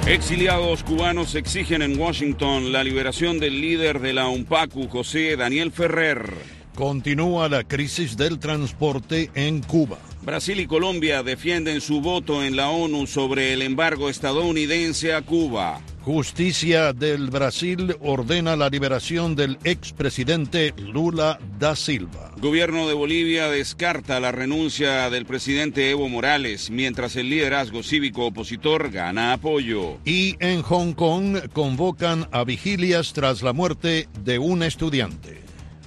Exiliados cubanos exigen en Washington la liberación del líder de la UNPACU, José Daniel Ferrer. Continúa la crisis del transporte en Cuba. Brasil y Colombia defienden su voto en la ONU sobre el embargo estadounidense a Cuba. Justicia del Brasil ordena la liberación del expresidente Lula da Silva. Gobierno de Bolivia descarta la renuncia del presidente Evo Morales, mientras el liderazgo cívico opositor gana apoyo. Y en Hong Kong convocan a vigilias tras la muerte de un estudiante.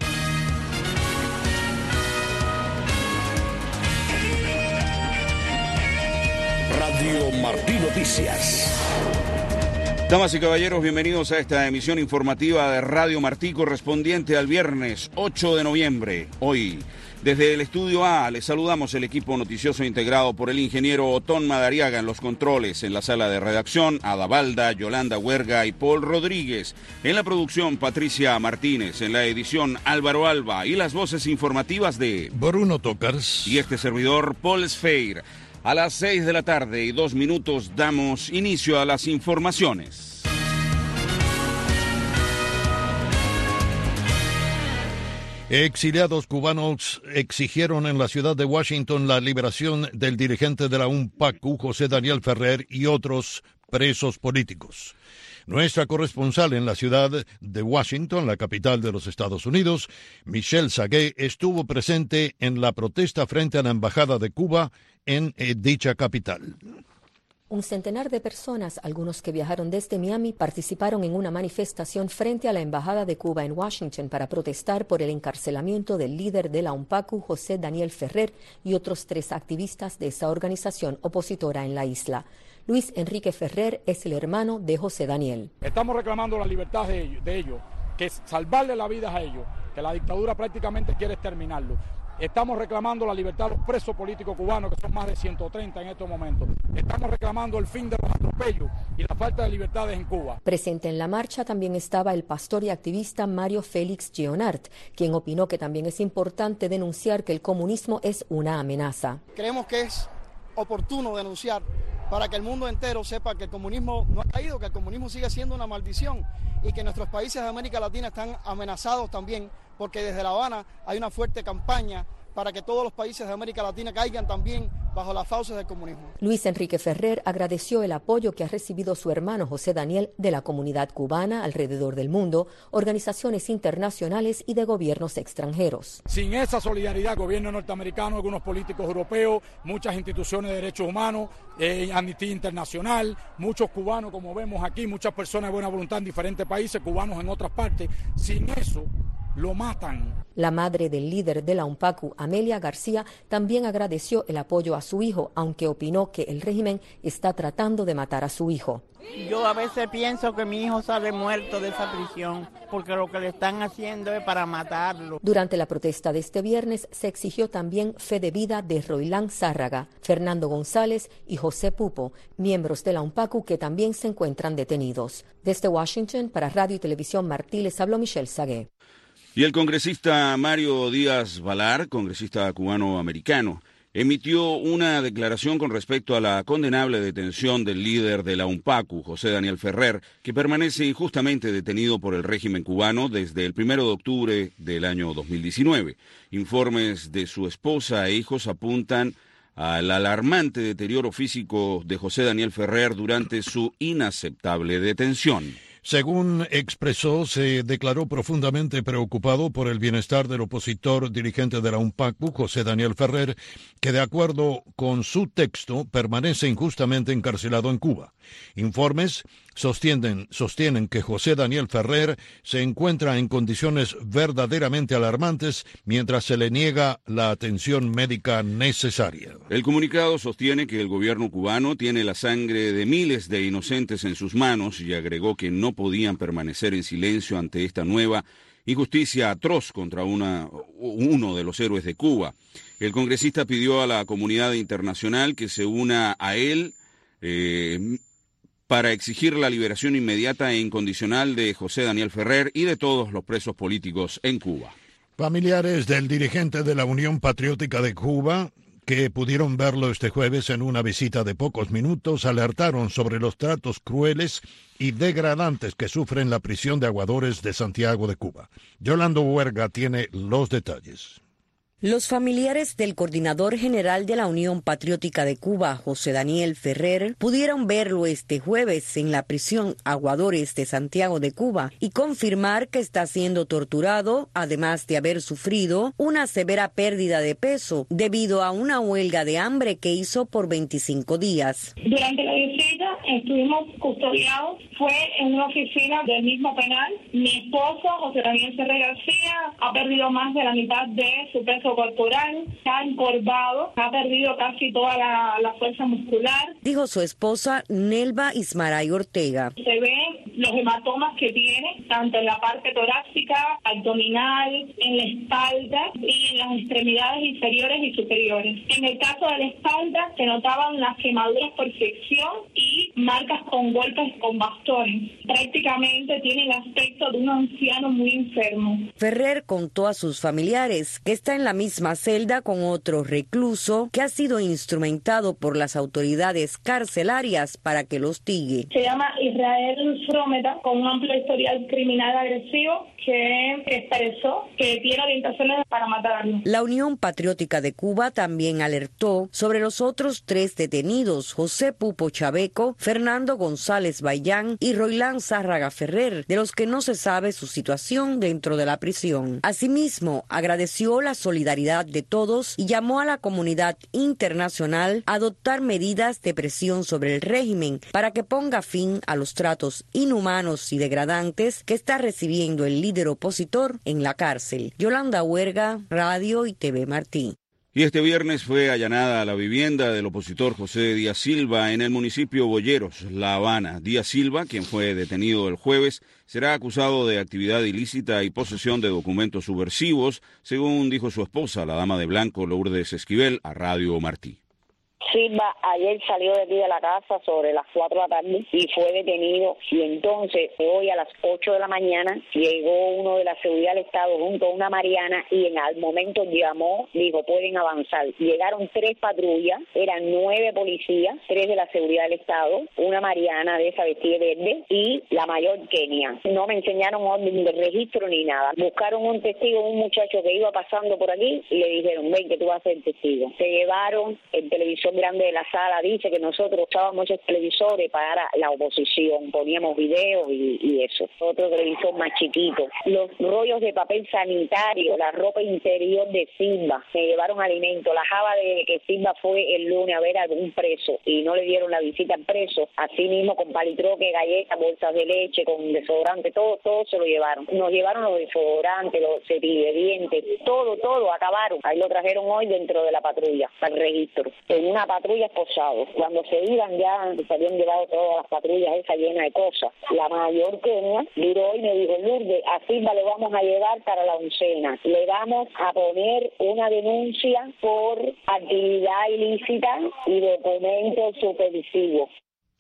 Radio Martí Noticias. Damas y caballeros, bienvenidos a esta emisión informativa de Radio Martí correspondiente al viernes 8 de noviembre. Hoy, desde el Estudio A, les saludamos el equipo noticioso integrado por el ingeniero Otón Madariaga en los controles, en la sala de redacción, Ada Balda, Yolanda Huerga y Paul Rodríguez. En la producción, Patricia Martínez. En la edición, Álvaro Alba. Y las voces informativas de Bruno Tocars y este servidor, Paul Sfeir. A las 6 de la tarde y 2 minutos damos inicio a las informaciones. Exiliados cubanos exigieron en la ciudad de Washington la liberación del dirigente de la UNPACU, José Daniel Ferrer, y otros presos políticos. Nuestra corresponsal en la ciudad de Washington, la capital de los Estados Unidos, Michelle Sagué, estuvo presente en la protesta frente a la Embajada de Cuba en dicha capital. Un centenar de personas, algunos que viajaron desde Miami, participaron en una manifestación frente a la Embajada de Cuba en Washington para protestar por el encarcelamiento del líder de la UNPACU, José Daniel Ferrer, y otros 3 activistas de esa organización opositora en la isla. Luis Enrique Ferrer es el hermano de José Daniel. Estamos reclamando la libertad de ellos, que es salvarle la vida a ellos, que la dictadura prácticamente quiere exterminarlo. Estamos reclamando la libertad de los presos políticos cubanos, que son más de 130 en estos momentos. Estamos reclamando el fin de los atropellos y la falta de libertades en Cuba. Presente en la marcha también estaba el pastor y activista Mario Félix Gionart, quien opinó que también es importante denunciar que el comunismo es una amenaza. Creemos que es oportuno denunciar para que el mundo entero sepa que el comunismo no ha caído, que el comunismo sigue siendo una maldición y que nuestros países de América Latina están amenazados también, porque desde La Habana hay una fuerte campaña para que todos los países de América Latina caigan también bajo las fauces del comunismo. Luis Enrique Ferrer agradeció el apoyo que ha recibido su hermano José Daniel de la comunidad cubana alrededor del mundo, organizaciones internacionales y de gobiernos extranjeros. Sin esa solidaridad, gobierno norteamericano, algunos políticos europeos, muchas instituciones de derechos humanos, Amnistía Internacional, muchos cubanos, como vemos aquí, muchas personas de buena voluntad en diferentes países, cubanos en otras partes, sin eso lo matan. La madre del líder de la UNPACU, Amelia García, también agradeció el apoyo a su hijo, aunque opinó que el régimen está tratando de matar a su hijo. Yo a veces pienso que mi hijo sale muerto de esa prisión, porque lo que le están haciendo es para matarlo. Durante la protesta de este viernes se exigió también fe de vida de Roilán Zárraga, Fernando González y José Pupo, miembros de la UNPACU que también se encuentran detenidos. Desde Washington, para Radio y Televisión Martí, les habló Michelle Sagué. Y el congresista Mario Díaz Valar, congresista cubano-americano, emitió una declaración con respecto a la condenable detención del líder de la UNPACU, José Daniel Ferrer, que permanece injustamente detenido por el régimen cubano desde el 1 de octubre del año 2019. Informes de su esposa e hijos apuntan al alarmante deterioro físico de José Daniel Ferrer durante su inaceptable detención. Según expresó, se declaró profundamente preocupado por el bienestar del opositor dirigente de la UNPACU, José Daniel Ferrer, que de acuerdo con su texto permanece injustamente encarcelado en Cuba. Informes sostienen que José Daniel Ferrer se encuentra en condiciones verdaderamente alarmantes mientras se le niega la atención médica necesaria. El comunicado sostiene que el gobierno cubano tiene la sangre de miles de inocentes en sus manos y agregó que no podían permanecer en silencio ante esta nueva injusticia atroz contra uno de los héroes de Cuba. El congresista pidió a la comunidad internacional que se una a él para exigir la liberación inmediata e incondicional de José Daniel Ferrer y de todos los presos políticos en Cuba. Familiares del dirigente de la Unión Patriótica de Cuba, que pudieron verlo este jueves en una visita de pocos minutos, alertaron sobre los tratos crueles y degradantes que sufren la prisión de aguadores de Santiago de Cuba. Yolanda Huerga tiene los detalles. Los familiares del coordinador general de la Unión Patriótica de Cuba, José Daniel Ferrer, pudieron verlo este jueves en la prisión Aguadores de Santiago de Cuba y confirmar que está siendo torturado, además de haber sufrido una severa pérdida de peso debido a una huelga de hambre que hizo por 25 días. Durante la visita estuvimos custodiados, fue en una oficina del mismo penal. Mi esposo, José Daniel Ferrer García, ha perdido más de la mitad de su peso corporal, ha encorvado, ha perdido casi toda la fuerza muscular. Dijo su esposa Nelva Ismaray Ortega. Se ven los hematomas que tiene, tanto en la parte torácica, abdominal, en la espalda y en las extremidades inferiores y superiores. En el caso de la espalda se notaban las quemaduras por fricción y marcas con golpes con bastones. Prácticamente tiene el aspecto de un anciano muy enfermo. Ferrer contó a sus familiares que está en la misma celda con otro recluso que ha sido instrumentado por las autoridades carcelarias para que lo hostigue. Se llama Israel Frometa, con un amplio historial criminal agresivo que expresó que tiene orientaciones para matarlo. La Unión Patriótica de Cuba también alertó sobre los otros 3 detenidos, José Pupo Chaveco, Fernando González Bayán y Roilán Zárraga Ferrer, de los que no se sabe su situación dentro de la prisión. Asimismo, agradeció la solidaridad de todos y llamó a la comunidad internacional a adoptar medidas de presión sobre el régimen para que ponga fin a los tratos inhumanos y degradantes que está recibiendo el líder opositor en la cárcel. Yolanda Huerga, Radio y TV Martí. Y este viernes fue allanada la vivienda del opositor José Díaz Silva en el municipio Boyeros, La Habana. Díaz Silva, quien fue detenido el jueves, será acusado de actividad ilícita y posesión de documentos subversivos, según dijo su esposa, la dama de blanco Lourdes Esquivel, a Radio Martí. Silva ayer salió de aquí de la casa sobre las 4 de la tarde y fue detenido, y entonces hoy a las 8 de la mañana llegó uno de la seguridad del Estado junto a una mariana y al momento llamó, dijo pueden avanzar. Llegaron 3 patrullas, eran 9 policías, 3 de la seguridad del Estado, una mariana de esa vestida verde y la mayor Kenia. No me enseñaron orden de registro ni nada. Buscaron un testigo, un muchacho que iba pasando por aquí y le dijeron ven que tú vas a ser testigo. Se llevaron el televisor grande de la sala, dice que nosotros usábamos esos televisores para la oposición, poníamos videos y eso. Otro televisor más chiquito. Los rollos de papel sanitario, la ropa interior de Silva, se llevaron alimentos. La java de que Silva fue el lunes a ver a algún preso y no le dieron la visita al preso, así mismo con palitroque, galletas, bolsas de leche, con desodorante, todo se lo llevaron. Nos llevaron los desodorantes, los cepillos de dientes, todo acabaron. Ahí lo trajeron hoy dentro de la patrulla, para el registro. En una patrulla esposado. Cuando se iban ya se habían llevado todas las patrullas esas llenas de cosas. La mayor Kenia miró y me dijo Lourdes, a Silva le vamos a llevar para la 11ª. Le vamos a poner una denuncia por actividad ilícita y documentos supervisivos.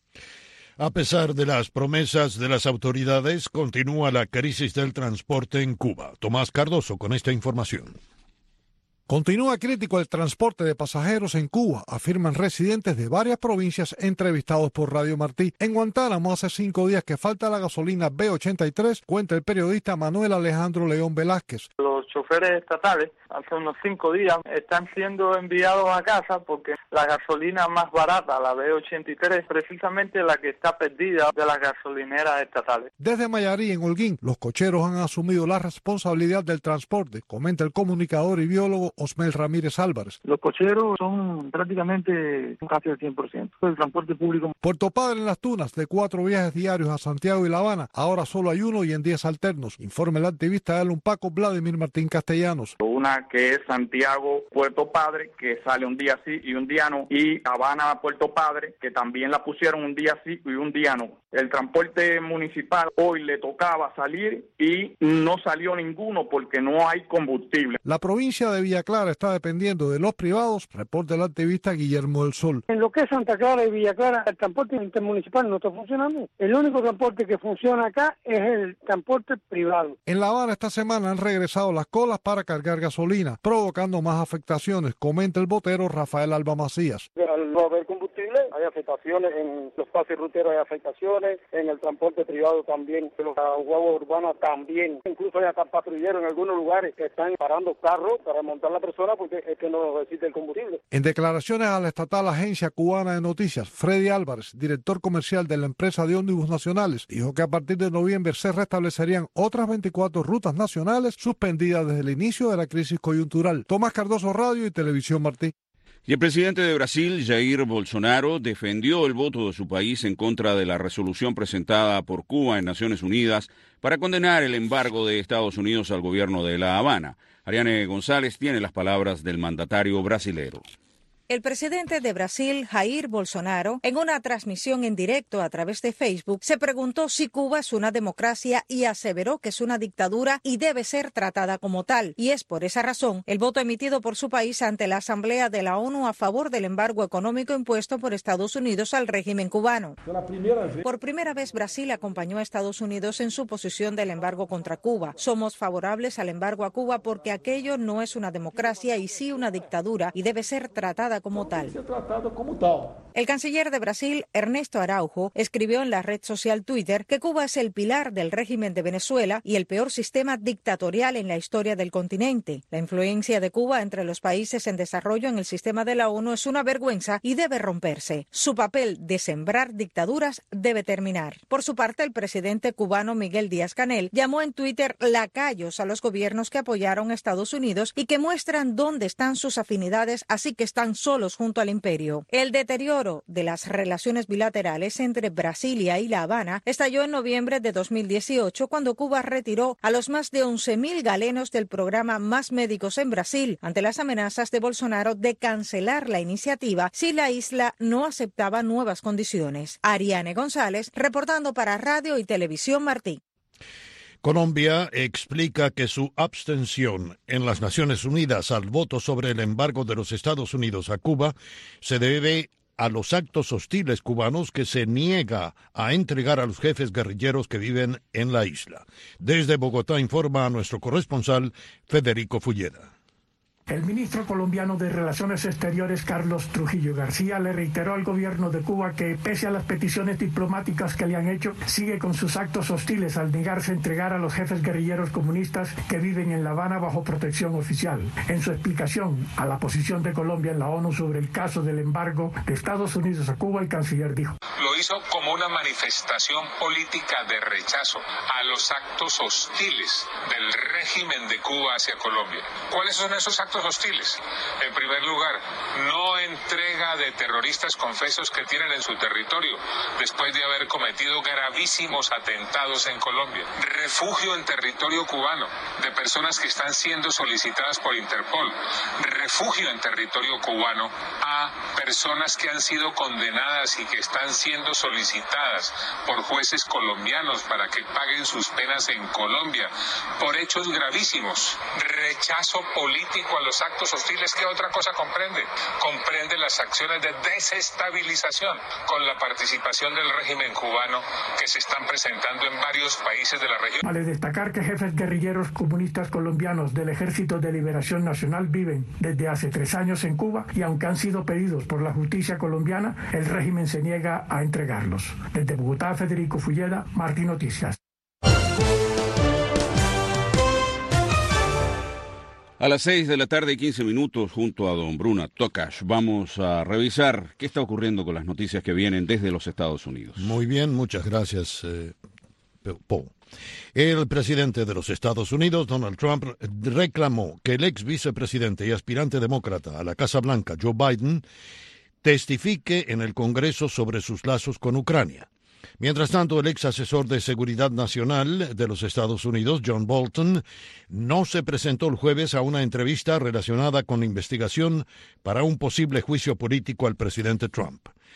A pesar de las promesas de las autoridades, continúa la crisis del transporte en Cuba. Tomás Cardoso con esta información. Continúa crítico el transporte de pasajeros en Cuba, afirman residentes de varias provincias entrevistados por Radio Martí. En Guantánamo hace 5 días que falta la gasolina B83, cuenta el periodista Manuel Alejandro León Velázquez. Los choferes estatales hace unos 5 días están siendo enviados a casa porque la gasolina más barata, la B83, precisamente la que está perdida de las gasolineras estatales. Desde Mayarí, en Holguín, los cocheros han asumido la responsabilidad del transporte, comenta el comunicador y biólogo Osmel Ramírez Álvarez. Los cocheros son prácticamente casi al 100%. El transporte público. Puerto Padre en Las Tunas, de 4 viajes diarios a Santiago y La Habana, ahora solo hay 1 y en 10 alternos, informa el activista del UNPACO Vladimir Martín Castellanos. Una que es Santiago-Puerto Padre, que sale un día sí y un día no, y Habana-Puerto Padre, que también la pusieron un día sí y un día no. El transporte municipal hoy le tocaba salir y no salió ninguno porque no hay combustible. La provincia de Villa Clara está dependiendo de los privados, reporta el activista Guillermo del Sol. En lo que es Santa Clara y Villa Clara, el transporte intermunicipal no está funcionando. El único transporte que funciona acá es el transporte privado. En La Habana esta semana han regresado las colas para cargar gasolina, provocando más afectaciones, comenta el botero Rafael Alba Macías. Al no haber combustible, hay afectaciones en los pases ruteros, hay afectaciones en el transporte privado también, en los guaguas urbanas también. Incluso hay hasta patrulleros en algunos lugares que están parando carros para montar la persona porque es que no necesita el combustible. En declaraciones a la estatal Agencia Cubana de Noticias, Freddy Álvarez, director comercial de la empresa de ómnibus nacionales, dijo que a partir de noviembre se restablecerían otras 24 rutas nacionales suspendidas desde el inicio de la crisis coyuntural. Tomás Cardoso, Radio y Televisión Martí. Y el presidente de Brasil, Jair Bolsonaro, defendió el voto de su país en contra de la resolución presentada por Cuba en Naciones Unidas para condenar el embargo de Estados Unidos al gobierno de La Habana. Ariane González tiene las palabras del mandatario brasilero. El presidente de Brasil, Jair Bolsonaro, en una transmisión en directo a través de Facebook, se preguntó si Cuba es una democracia y aseveró que es una dictadura y debe ser tratada como tal. Y es por esa razón el voto emitido por su país ante la Asamblea de la ONU a favor del embargo económico impuesto por Estados Unidos al régimen cubano. Por primera vez, Brasil acompañó a Estados Unidos en su posición del embargo contra Cuba. Somos favorables al embargo a Cuba porque aquello no es una democracia y sí una dictadura y debe ser tratada como tal. El canciller de Brasil, Ernesto Araujo, escribió en la red social Twitter que Cuba es el pilar del régimen de Venezuela y el peor sistema dictatorial en la historia del continente. La influencia de Cuba entre los países en desarrollo en el sistema de la ONU es una vergüenza y debe romperse. Su papel de sembrar dictaduras debe terminar. Por su parte, el presidente cubano Miguel Díaz-Canel llamó en Twitter lacayos a los gobiernos que apoyaron a Estados Unidos y que muestran dónde están sus afinidades, así que están solos junto al imperio. El deterioro de las relaciones bilaterales entre Brasilia y La Habana estalló en noviembre de 2018 cuando Cuba retiró a los más de 11.000 galenos del programa Más Médicos en Brasil ante las amenazas de Bolsonaro de cancelar la iniciativa si la isla no aceptaba nuevas condiciones. Ariane González, reportando para Radio y Televisión Martí. Colombia explica que su abstención en las Naciones Unidas al voto sobre el embargo de los Estados Unidos a Cuba se debe a los actos hostiles cubanos que se niega a entregar a los jefes guerrilleros que viven en la isla. Desde Bogotá informa a nuestro corresponsal Federico Fulleda. El ministro colombiano de Relaciones Exteriores, Carlos Trujillo García, le reiteró al gobierno de Cuba que, pese a las peticiones diplomáticas que le han hecho, sigue con sus actos hostiles al negarse a entregar a los jefes guerrilleros comunistas que viven en La Habana bajo protección oficial. En su explicación a la posición de Colombia en la ONU sobre el caso del embargo de Estados Unidos a Cuba, el canciller dijo: lo hizo como una manifestación política de rechazo a los actos hostiles del régimen de Cuba hacia Colombia. ¿Cuáles son esos actos hostiles? En primer lugar, no entrega de terroristas confesos que tienen en su territorio después de haber cometido gravísimos atentados en Colombia. Refugio en territorio cubano de personas que están siendo solicitadas por Interpol. Refugio en territorio cubano a personas que han sido condenadas y que están siendo solicitadas por jueces colombianos para que paguen sus penas en Colombia por hechos gravísimos. Rechazo político a los actos hostiles. ¿Qué otra cosa comprende? Comprende las acciones de desestabilización con la participación del régimen cubano que se están presentando en varios países de la región. Vale destacar que jefes guerrilleros comunistas colombianos del Ejército de Liberación Nacional viven desde hace 3 años en Cuba y aunque han sido pedidos por la justicia colombiana, el régimen se niega a entregarlos. Desde Bogotá, Federico Fulleda, Martí Noticias. A las 6:15 p.m, junto a don Bruno Tokash, vamos a revisar qué está ocurriendo con las noticias que vienen desde los Estados Unidos. Muy bien, muchas gracias, Paul. El presidente de los Estados Unidos, Donald Trump, reclamó que el ex vicepresidente y aspirante demócrata a la Casa Blanca, Joe Biden, testifique en el Congreso sobre sus lazos con Ucrania. Mientras tanto, el ex asesor de Seguridad Nacional de los Estados Unidos, John Bolton, no se presentó el jueves a una entrevista relacionada con la investigación para un posible juicio político al presidente Trump.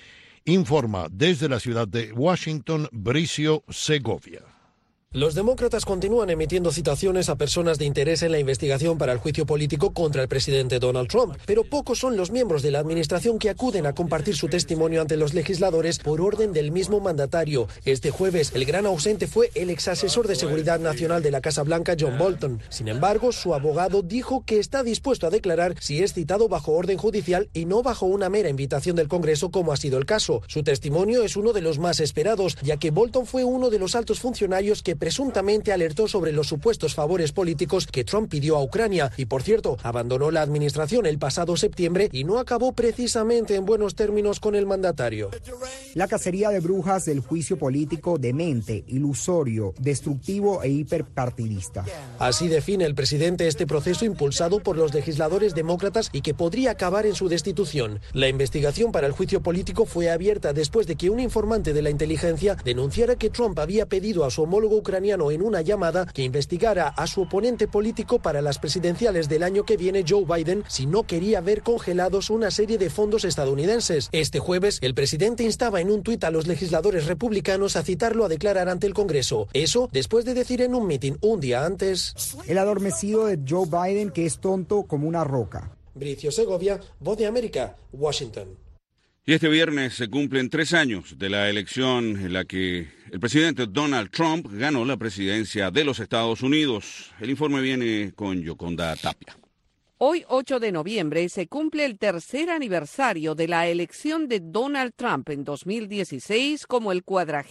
Informa desde la ciudad de Washington, Bricio Segovia. Los demócratas continúan emitiendo citaciones a personas de interés en la investigación para el juicio político contra el presidente Donald Trump, pero pocos son los miembros de la administración que acuden a compartir su testimonio ante los legisladores por orden del mismo mandatario. Este jueves, el gran ausente fue el exasesor de Seguridad Nacional de la Casa Blanca, John Bolton. Sin embargo, su abogado dijo que está dispuesto a declarar si es citado bajo orden judicial y no bajo una mera invitación del Congreso, como ha sido el caso. Su testimonio es uno de los más esperados, ya que Bolton fue uno de los altos funcionarios que presuntamente alertó sobre los supuestos favores políticos que Trump pidió a Ucrania y, por cierto, abandonó la administración el pasado septiembre y no acabó precisamente en buenos términos con el mandatario. La cacería de brujas del juicio político demente, ilusorio, destructivo e hiperpartidista. Así define el presidente este proceso impulsado por los legisladores demócratas y que podría acabar en su destitución. La investigación para el juicio político fue abierta después de que un informante de la inteligencia denunciara que Trump había pedido a su homólogo ucraniano en una llamada que investigara a su oponente político para las presidenciales del año que viene, Joe Biden, si no quería ver congelados una serie de fondos estadounidenses. Este jueves, el presidente instaba en un tuit a los legisladores republicanos a citarlo a declarar ante el Congreso. Eso después de decir en un mitin un día antes: el adormecido de Joe Biden que es tonto como una roca. Bricio Segovia, Voz de América, Washington. Y este viernes se cumplen 3 años de la elección en la que el presidente Donald Trump ganó la presidencia de los Estados Unidos. El informe viene con Yoconda Tapia. Hoy, 8 de noviembre, se cumple el tercer aniversario de la elección de Donald Trump en 2016 como el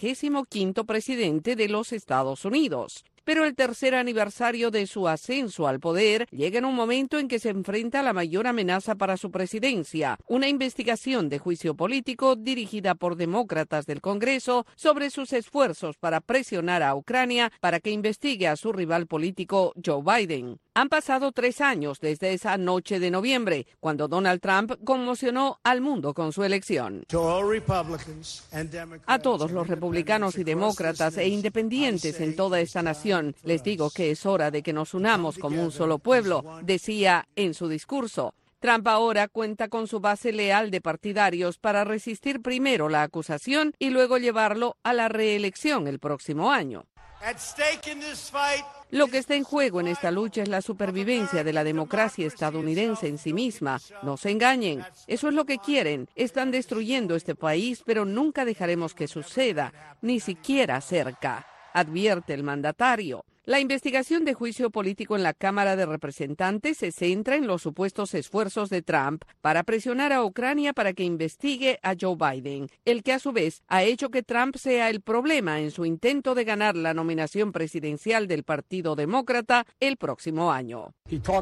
45º presidente de los Estados Unidos. Pero el tercer aniversario de su ascenso al poder llega en un momento en que se enfrenta a la mayor amenaza para su presidencia, una investigación de juicio político dirigida por demócratas del Congreso sobre sus esfuerzos para presionar a Ucrania para que investigue a su rival político Joe Biden. Han pasado 3 años desde esa noche de noviembre, cuando Donald Trump conmocionó al mundo con su elección. A todos los republicanos y demócratas e independientes en toda esta nación, les digo que es hora de que nos unamos como un solo pueblo, decía en su discurso. Trump ahora cuenta con su base leal de partidarios para resistir primero la acusación y luego llevarlo a la reelección el próximo año. Lo que está en juego en esta lucha es la supervivencia de la democracia estadounidense en sí misma. No se engañen, eso es lo que quieren. Están destruyendo este país, pero nunca dejaremos que suceda, ni siquiera cerca, advierte el mandatario. La investigación de juicio político en la Cámara de Representantes se centra en los supuestos esfuerzos de Trump para presionar a Ucrania para que investigue a Joe Biden, el que a su vez ha hecho que Trump sea el problema en su intento de ganar la nominación presidencial del Partido Demócrata el próximo año.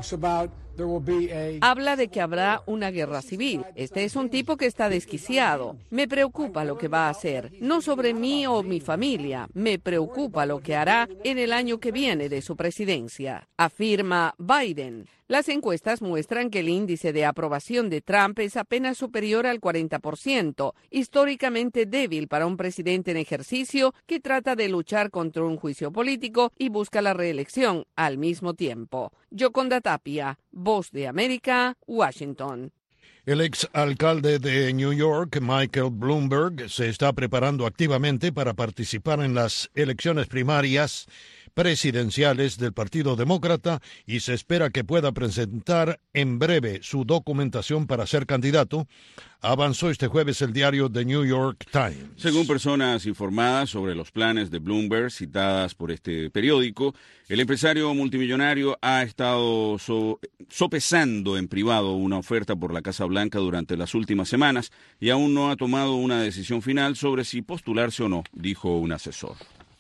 Habla de que habrá una guerra civil. Este es un tipo que está desquiciado. Me preocupa lo que va a hacer, no sobre mí o mi familia. Me preocupa lo que hará en el año que viene de su presidencia, afirma Biden. Las encuestas muestran que el índice de aprobación de Trump es apenas superior al 40%, históricamente débil para un presidente en ejercicio que trata de luchar contra un juicio político y busca la reelección al mismo tiempo. Yoconda Tapia, Voz de América, Washington. El exalcalde de New York, Michael Bloomberg, se está preparando activamente para participar en las elecciones primarias presidenciales del Partido Demócrata y se espera que pueda presentar en breve su documentación para ser candidato, avanzó este jueves el diario The New York Times. Según personas informadas sobre los planes de Bloomberg citadas por este periódico, el empresario multimillonario ha estado sopesando en privado una oferta por la Casa Blanca durante las últimas semanas y aún no ha tomado una decisión final sobre si postularse o no, dijo un asesor.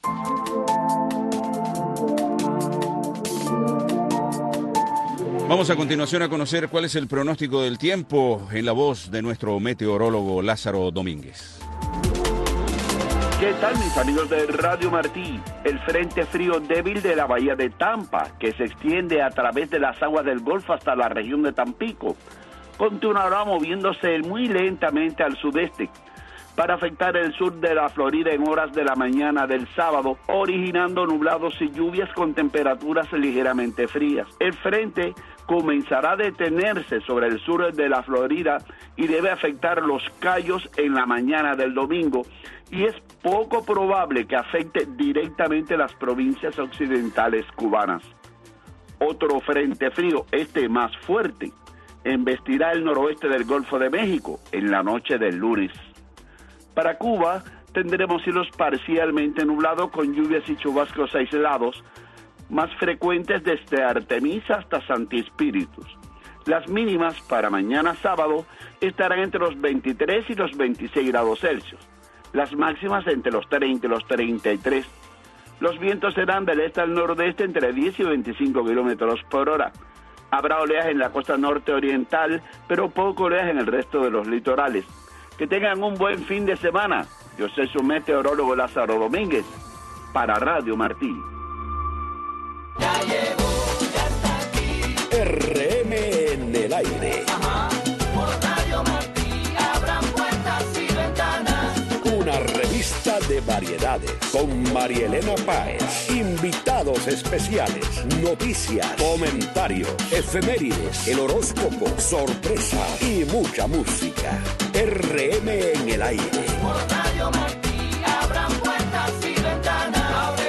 Vamos a continuación a conocer cuál es el pronóstico del tiempo en la voz de nuestro meteorólogo Lázaro Domínguez. ¿Qué tal, mis amigos de Radio Martí? El frente frío débil de la bahía de Tampa, que se extiende a través de las aguas del Golfo hasta la región de Tampico, continuará moviéndose muy lentamente al sudeste. para afectar el sur de la Florida en horas de la mañana del sábado, originando nublados y lluvias con temperaturas ligeramente frías. El frente comenzará a detenerse sobre el sur de la Florida y debe afectar Los Cayos en la mañana del domingo, y es poco probable que afecte directamente las provincias occidentales cubanas. Otro frente frío, más fuerte, embestirá el noroeste del Golfo de México en la noche del lunes. Para Cuba tendremos cielos parcialmente nublados con lluvias y chubascos aislados, más frecuentes desde Artemisa hasta Santi Espíritus. Las mínimas para mañana sábado estarán entre los 23 y los 26 grados Celsius. Las máximas entre los 30 y los 33. Los vientos serán del este al nordeste entre 10 y 25 kilómetros por hora. Habrá oleaje en la costa norte oriental, pero poco oleaje en el resto de los litorales. Que tengan un buen fin de semana. Yo soy su meteorólogo Lázaro Domínguez, para Radio Martí. Ya llegó, ya está aquí. RM en el aire. Ajá, por Radio Martí abran puertas y ventanas. Una revista de variedades con Marielena Páez. Invitados especiales, noticias, comentarios, efemérides, el horóscopo, sorpresa y mucha música. RM en el aire. Por Radio Martí abran puertas y ventanas.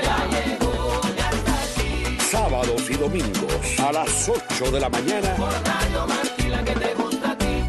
Sábados y domingos a las 8 de la mañana. Por Radio Martí, la que te gusta a ti.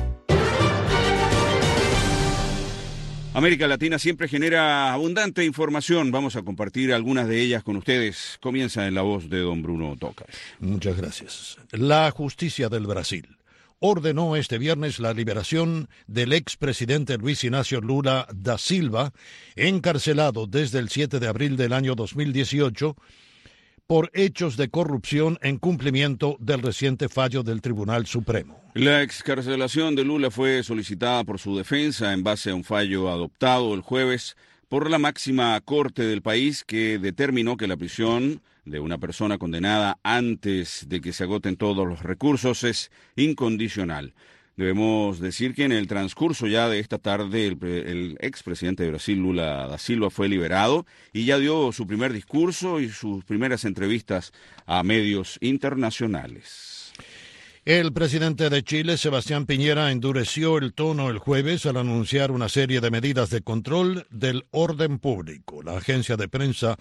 América Latina siempre genera abundante información. Vamos a compartir algunas de ellas con ustedes. Comienza en la voz de don Bruno Tocas. Muchas gracias. La justicia del Brasil ordenó este viernes la liberación del expresidente Luis Inácio Lula da Silva, encarcelado desde el 7 de abril del año 2018, por hechos de corrupción en cumplimiento del reciente fallo del Tribunal Supremo. La excarcelación de Lula fue solicitada por su defensa en base a un fallo adoptado el jueves por la máxima corte del país, que determinó que la prisión de una persona condenada antes de que se agoten todos los recursos es incondicional. Debemos decir que en el transcurso ya de esta tarde el expresidente de Brasil, Lula da Silva, fue liberado y ya dio su primer discurso y sus primeras entrevistas a medios internacionales. El presidente de Chile, Sebastián Piñera, endureció el tono el jueves al anunciar una serie de medidas de control del orden público. La agencia de prensa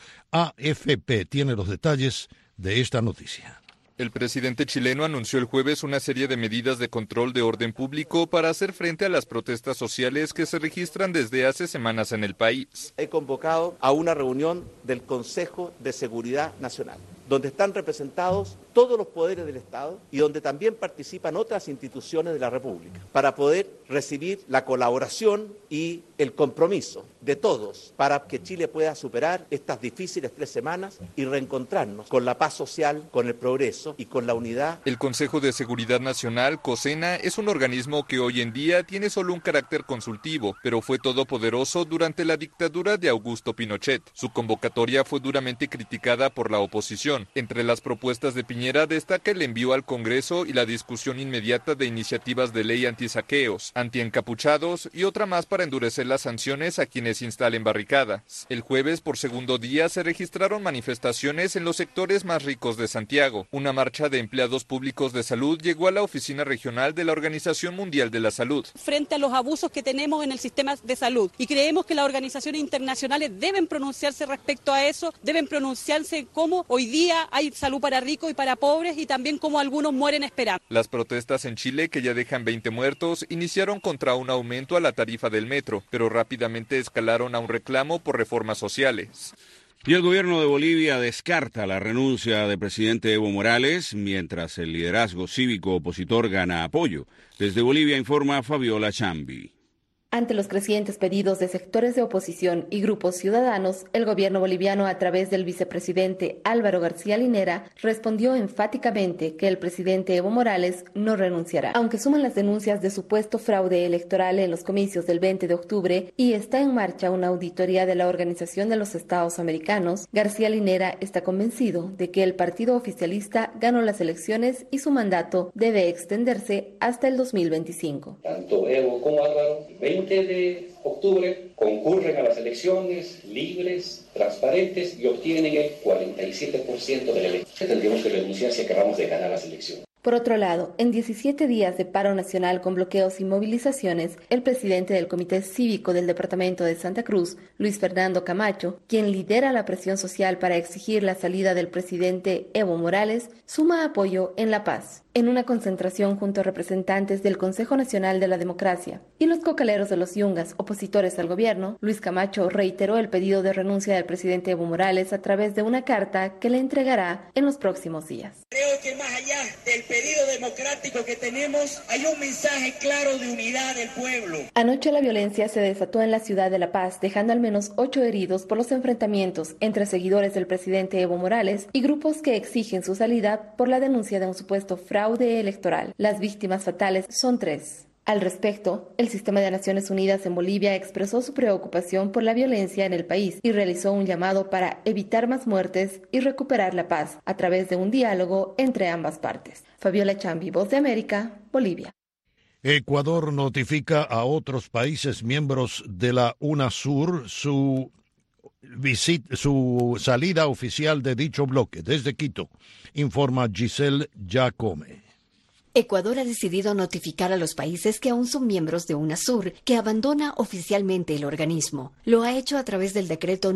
AFP tiene los detalles de esta noticia. El presidente chileno anunció el jueves una serie de medidas de control de orden público para hacer frente a las protestas sociales que se registran desde hace semanas en el país. He convocado a una reunión del Consejo de Seguridad Nacional, donde están representados todos los poderes del Estado y donde también participan otras instituciones de la República, para poder recibir la colaboración y el compromiso de todos para que Chile pueda superar estas difíciles 3 semanas y reencontrarnos con la paz social, con el progreso y con la unidad. El Consejo de Seguridad Nacional, COSENA, es un organismo que hoy en día tiene solo un carácter consultivo, pero fue todopoderoso durante la dictadura de Augusto Pinochet. Su convocatoria fue duramente criticada por la oposición. Entre las propuestas de Piñera destaca el envío al Congreso y la discusión inmediata de iniciativas de ley antisaqueos, antiencapuchados y otra más para endurecer las sanciones a quienes instalen barricadas. El jueves, por segundo día, se registraron manifestaciones en los sectores más ricos de Santiago. Una marcha de empleados públicos de salud llegó a la oficina regional de la Organización Mundial de la Salud. Frente a los abusos que tenemos en el sistema de salud, y creemos que las organizaciones internacionales deben pronunciarse respecto a eso, deben pronunciarse cómo hoy día hay salud para ricos y para pobres, y también cómo algunos mueren esperando. Las protestas en Chile, que ya dejan 20 muertos, iniciaron contra un aumento a la tarifa del metro, pero rápidamente escalaron a un reclamo por reformas sociales. Y el gobierno de Bolivia descarta la renuncia del presidente Evo Morales, mientras el liderazgo cívico opositor gana apoyo. Desde Bolivia informa Fabiola Chambi. Ante los crecientes pedidos de sectores de oposición y grupos ciudadanos, el gobierno boliviano, a través del vicepresidente Álvaro García Linera, respondió enfáticamente que el presidente Evo Morales no renunciará. Aunque suman las denuncias de supuesto fraude electoral en los comicios del 20 de octubre y está en marcha una auditoría de la Organización de los Estados Americanos, García Linera está convencido de que el partido oficialista ganó las elecciones y su mandato debe extenderse hasta el 2025. Tanto Evo como Álvaro ven 20 de octubre concurren a las elecciones libres, transparentes y obtienen el 47% de la elección. Tendríamos que renunciar si acabamos de ganar las elecciones. Por otro lado, en 17 días de paro nacional con bloqueos y movilizaciones, el presidente del Comité Cívico del Departamento de Santa Cruz, Luis Fernando Camacho, quien lidera la presión social para exigir la salida del presidente Evo Morales, suma apoyo en La Paz. En una concentración junto a representantes del Consejo Nacional de la Democracia y los cocaleros de los Yungas, opositores al gobierno, Luis Camacho reiteró el pedido de renuncia del presidente Evo Morales a través de una carta que le entregará en los próximos días. Creo que más allá del pedido democrático que tenemos, hay un mensaje claro de unidad del pueblo. Anoche la violencia se desató en la ciudad de La Paz, dejando al menos 8 heridos por los enfrentamientos entre seguidores del presidente Evo Morales y grupos que exigen su salida por la denuncia de un supuesto fraude electoral. Las víctimas fatales son 3. Al respecto, el Sistema de Naciones Unidas en Bolivia expresó su preocupación por la violencia en el país y realizó un llamado para evitar más muertes y recuperar la paz a través de un diálogo entre ambas partes. Fabiola Chambi, Voz de América, Bolivia. Ecuador notifica a otros países miembros de la UNASUR su salida oficial de dicho bloque. Desde Quito, informa Giselle Jacome. Ecuador ha decidido notificar a los países que aún son miembros de UNASUR que abandona oficialmente el organismo. Lo ha hecho a través del decreto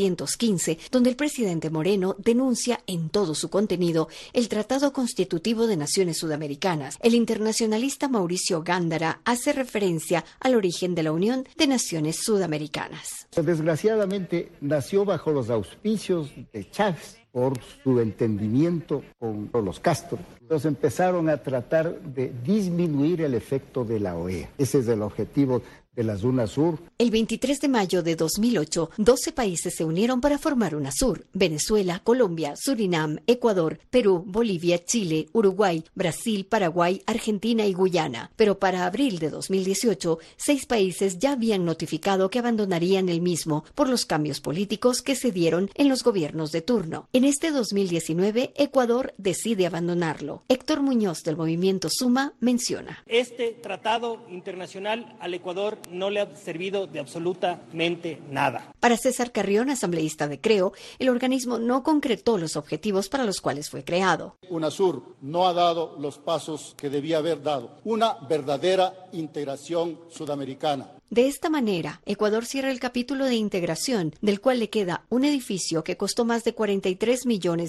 915, donde el presidente Moreno denuncia en todo su contenido el Tratado Constitutivo de Naciones Sudamericanas. El internacionalista Mauricio Gándara hace referencia al origen de la Unión de Naciones Sudamericanas. Desgraciadamente nació bajo los auspicios de Chávez, por su entendimiento con los Castro. Entonces empezaron a tratar de disminuir el efecto de la OEA. Ese es el objetivo de las UNASUR. El 23 de mayo de 2008, 12 países se unieron para formar UNASUR: Venezuela, Colombia, Surinam, Ecuador, Perú, Bolivia, Chile, Uruguay, Brasil, Paraguay, Argentina y Guyana. Pero para abril de 2018, 6 países ya habían notificado que abandonarían el mismo por los cambios políticos que se dieron en los gobiernos de turno. En este 2019, Ecuador decide abandonarlo. Héctor Muñoz, del movimiento Suma, menciona: Este tratado internacional al Ecuador no le ha servido de absolutamente nada. Para César Carrión, asambleísta de Creo, el organismo no concretó los objetivos para los cuales fue creado. UNASUR no ha dado los pasos que debía haber dado. Una verdadera integración sudamericana. De esta manera, Ecuador cierra el capítulo de integración, del cual le queda un edificio que costó más de $43 millones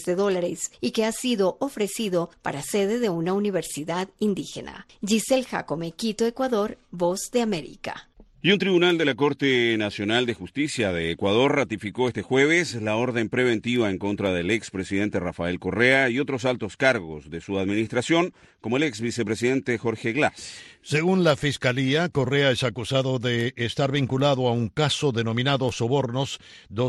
y que ha sido ofrecido para sede de una universidad indígena. Giselle Jacome, Quito, Ecuador, Voz de América. Y un tribunal de la Corte Nacional de Justicia de Ecuador ratificó este jueves la orden preventiva en contra del expresidente Rafael Correa y otros altos cargos de su administración, como el ex vicepresidente Jorge Glass. Según la Fiscalía, Correa es acusado de estar vinculado a un caso denominado Sobornos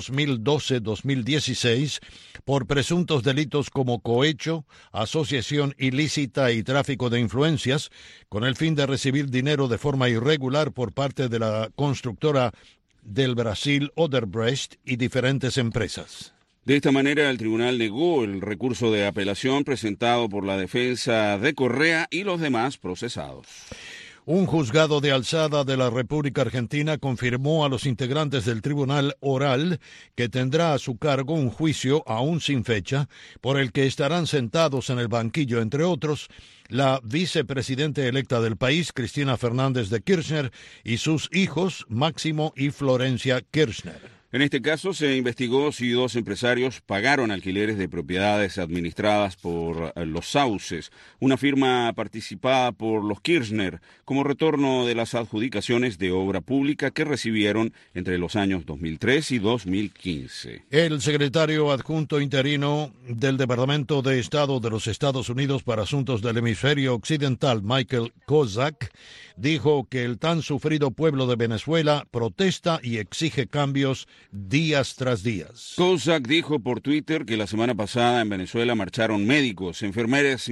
2012-2016 por presuntos delitos como cohecho, asociación ilícita y tráfico de influencias, con el fin de recibir dinero de forma irregular por parte de la constructora del Brasil Odebrecht y diferentes empresas. De esta manera, el tribunal negó el recurso de apelación presentado por la defensa de Correa y los demás procesados. Un juzgado de alzada de la República Argentina confirmó a los integrantes del tribunal oral que tendrá a su cargo un juicio aún sin fecha, por el que estarán sentados en el banquillo, entre otros, la vicepresidenta electa del país, Cristina Fernández de Kirchner, y sus hijos, Máximo y Florencia Kirchner. En este caso se investigó si 2 empresarios pagaron alquileres de propiedades administradas por Los Sauces, una firma participada por los Kirchner, como retorno de las adjudicaciones de obra pública que recibieron entre los años 2003 y 2015. El secretario adjunto interino del Departamento de Estado de los Estados Unidos para Asuntos del Hemisferio Occidental, Michael Kozak, dijo que el tan sufrido pueblo de Venezuela protesta y exige cambios días tras días. Kozak dijo por Twitter que la semana pasada en Venezuela marcharon médicos, enfermeras,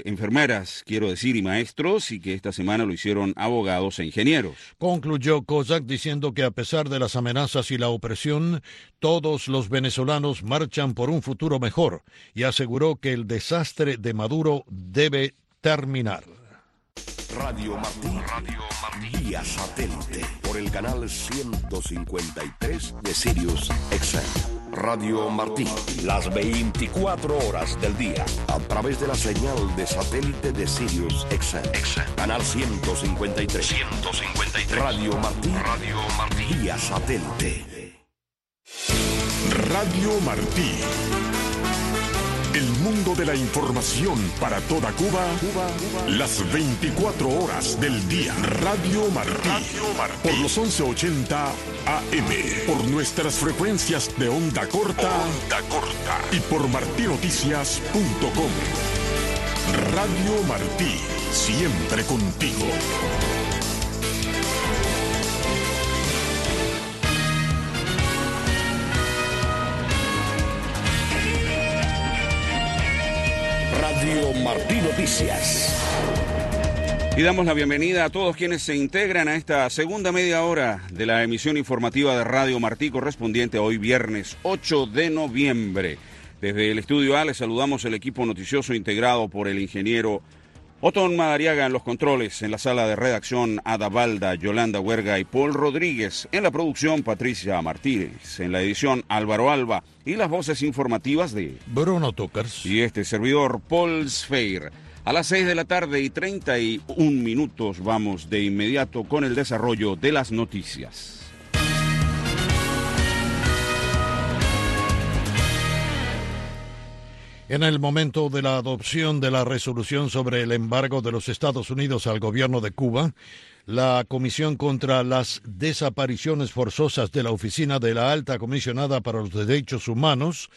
y maestros, y que esta semana lo hicieron abogados e ingenieros. Concluyó Kozak diciendo que a pesar de las amenazas y la opresión, todos los venezolanos marchan por un futuro mejor, y aseguró que el desastre de Maduro debe terminar. Radio Martí vía satélite por el canal 153 de Sirius XM. Radio Martí, las 24 horas del día, a través de la señal de satélite de Sirius XM. Canal 153. Radio Martí vía satélite. Radio Martí. El mundo de la información para toda Cuba, las 24 horas del día. Radio Martí, por los 1180 AM, por nuestras frecuencias de onda corta y por martinoticias.com. Radio Martí, siempre contigo. Radio Martí Noticias. Y damos la bienvenida a todos quienes se integran a esta segunda media hora de la emisión informativa de Radio Martí, correspondiente a hoy viernes 8 de noviembre. Desde el estudio A les saludamos el equipo noticioso integrado por el ingeniero Otón Madariaga en los controles, en la sala de redacción Ada Balda, Yolanda Huerga y Paul Rodríguez, en la producción Patricia Martínez, en la edición Álvaro Alba y las voces informativas de Bruno Tokars y este servidor Paul Sfeir. A las 6 de la tarde y 31 minutos vamos de inmediato con el desarrollo de las noticias. En el momento de la adopción de la resolución sobre el embargo de los Estados Unidos al gobierno de Cuba, la Comisión contra las Desapariciones Forzosas de la Oficina de la Alta Comisionada para los Derechos Humanos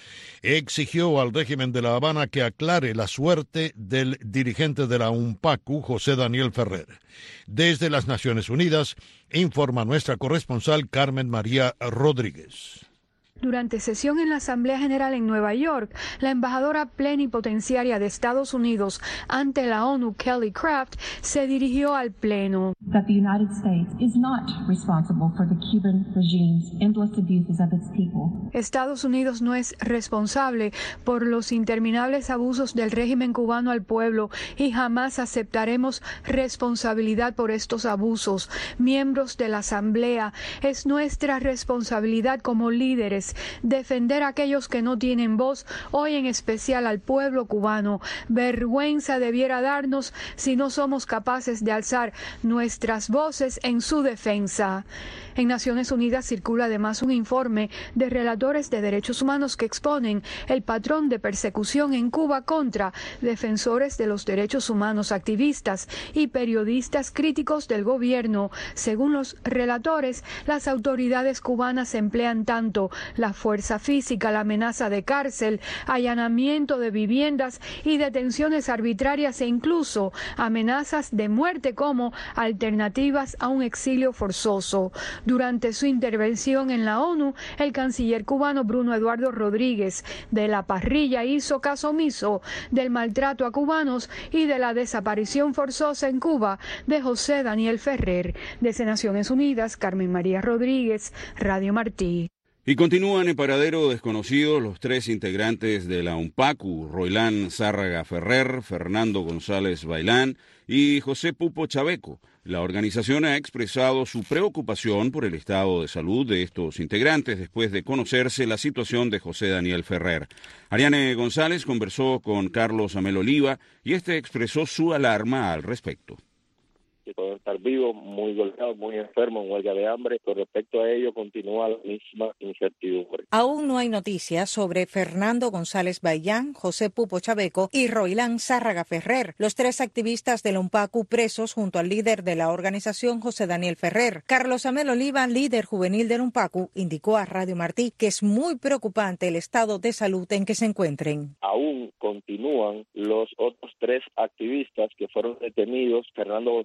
exigió al régimen de La Habana que aclare la suerte del dirigente de la UNPACU, José Daniel Ferrer. Desde las Naciones Unidas, informa nuestra corresponsal Carmen María Rodríguez. Durante sesión en la Asamblea General en Nueva York, la embajadora plenipotenciaria de Estados Unidos ante la ONU, Kelly Craft, se dirigió al Pleno. That the United States is not responsible for the Cuban regime's endless abuses of its people. Estados Unidos no es responsable por los interminables abusos del régimen cubano al pueblo y jamás aceptaremos responsabilidad por estos abusos. Miembros de la Asamblea, es nuestra responsabilidad como líderes defender a aquellos que no tienen voz, hoy en especial al pueblo cubano. Vergüenza debiera darnos si no somos capaces de alzar nuestras voces en su defensa. En Naciones Unidas circula además un informe de relatores de derechos humanos que exponen el patrón de persecución en Cuba contra defensores de los derechos humanos, activistas y periodistas críticos del gobierno. Según los relatores, las autoridades cubanas emplean tanto la fuerza física, la amenaza de cárcel, allanamiento de viviendas y detenciones arbitrarias e incluso amenazas de muerte como alternativas a un exilio forzoso. Durante su intervención en la ONU, el canciller cubano Bruno Eduardo Rodríguez de la Parrilla hizo caso omiso del maltrato a cubanos y de la desaparición forzosa en Cuba de José Daniel Ferrer. Desde Naciones Unidas, Carmen María Rodríguez, Radio Martí. Y continúan en paradero desconocido los tres integrantes de la UNPACU, Roilán Zárraga Ferrer, Fernando González Bailán y José Pupo Chaveco. La organización ha expresado su preocupación por el estado de salud de estos integrantes después de conocerse la situación de José Daniel Ferrer. Ariane González conversó con Carlos Amel Oliva y este expresó su alarma al respecto. Que pueden estar vivos, muy golpeados, muy enfermos, en huelga de hambre. Con respecto a ello, continúa la misma incertidumbre. Aún no hay noticias sobre Fernando González Baillán, José Pupo Chaveco y Roilán Zárraga Ferrer, los tres activistas de la UNPACU presos junto al líder de la organización, José Daniel Ferrer. Carlos Amel Oliva, líder juvenil de la UNPACU, indicó a Radio Martí que es muy preocupante el estado de salud en que se encuentren. Aún continúan los otros tres activistas que fueron detenidos, Fernando González Baillán,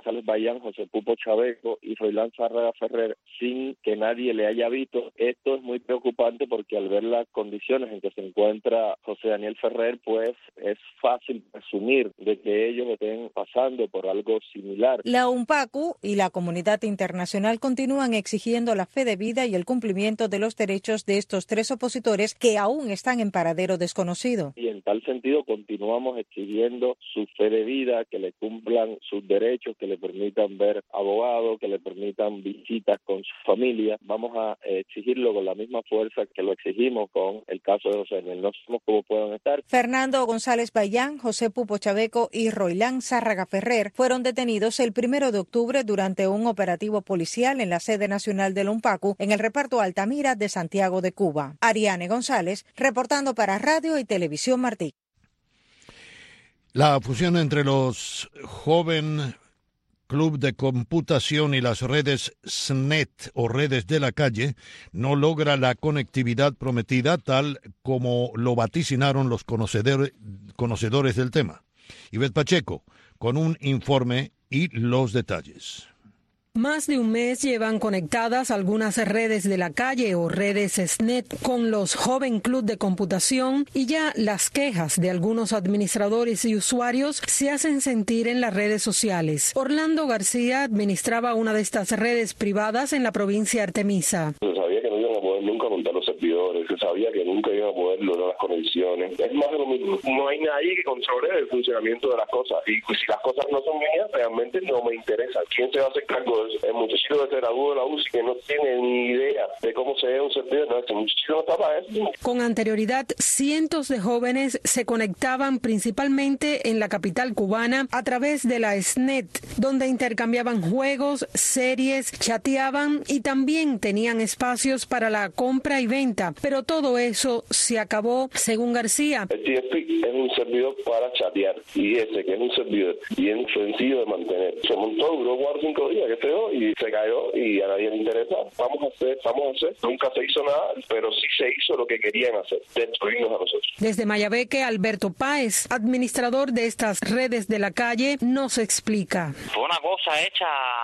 Bayán, José Pupo Chaveco y Roilán Zárraga Ferrer sin que nadie le haya visto. Esto es muy preocupante porque al ver las condiciones en que se encuentra José Daniel Ferrer, pues es fácil presumir de que ellos estén pasando por algo similar. La UNPACU y la comunidad internacional continúan exigiendo la fe de vida y el cumplimiento de los derechos de estos tres opositores que aún están en paradero desconocido. Y en tal sentido continuamos exigiendo su fe de vida, que le cumplan sus derechos, que le permitan ver abogados, que le permitan visitas con su familia. Vamos a exigirlo con la misma fuerza que lo exigimos con el caso de José Daniel. No sabemos cómo puedan estar. Fernando González Bayán, José Pupo Chaveco y Roilán Zárraga Ferrer fueron detenidos el 1 de octubre durante un operativo policial en la sede nacional del UNPACU en el reparto Altamira de Santiago de Cuba. Ariane González, reportando para Radio y Televisión Martí. La fusión entre los Joven Club de Computación y las redes SNET o redes de la calle no logra la conectividad prometida tal como lo vaticinaron los conocedores del tema. Ivette Pacheco, con un informe y los detalles. Más de un mes llevan conectadas algunas redes de la calle o redes SNET con los Joven Club de Computación y ya las quejas de algunos administradores y usuarios se hacen sentir en las redes sociales. Orlando García administraba una de estas redes privadas en la provincia de Artemisa. Se sabía que no iban a poder nunca montar los servidores, se sabía que nunca iban a poder lograr las conexiones. Es más de lo mismo. No hay nadie que controle el funcionamiento de las cosas y si las cosas no son mías, realmente no me interesa. ¿Quién se va a hacer cargo de eso? El muchachito que se graduó de la UCI que no tiene ni idea de cómo se ve un servidor, no, ese muchachito no está para eso. Con anterioridad, cientos de jóvenes se conectaban principalmente en la capital cubana a través de la SNET, donde intercambiaban juegos, series, chateaban y también tenían espacios para la compra y venta. Pero todo eso se acabó, según García. El TFP es un servidor para chatear y ese que es un servidor bien sencillo de mantener. Se montó, duró 4 o 5 días, que feo, y se cayó y a nadie le interesa. Vamos a hacer. Nunca se hizo nada, pero sí se hizo lo que querían hacer, destruirnos a nosotros. Desde Mayabeque, Alberto Páez, administrador de estas redes de la calle, nos explica. Fue una cosa hecha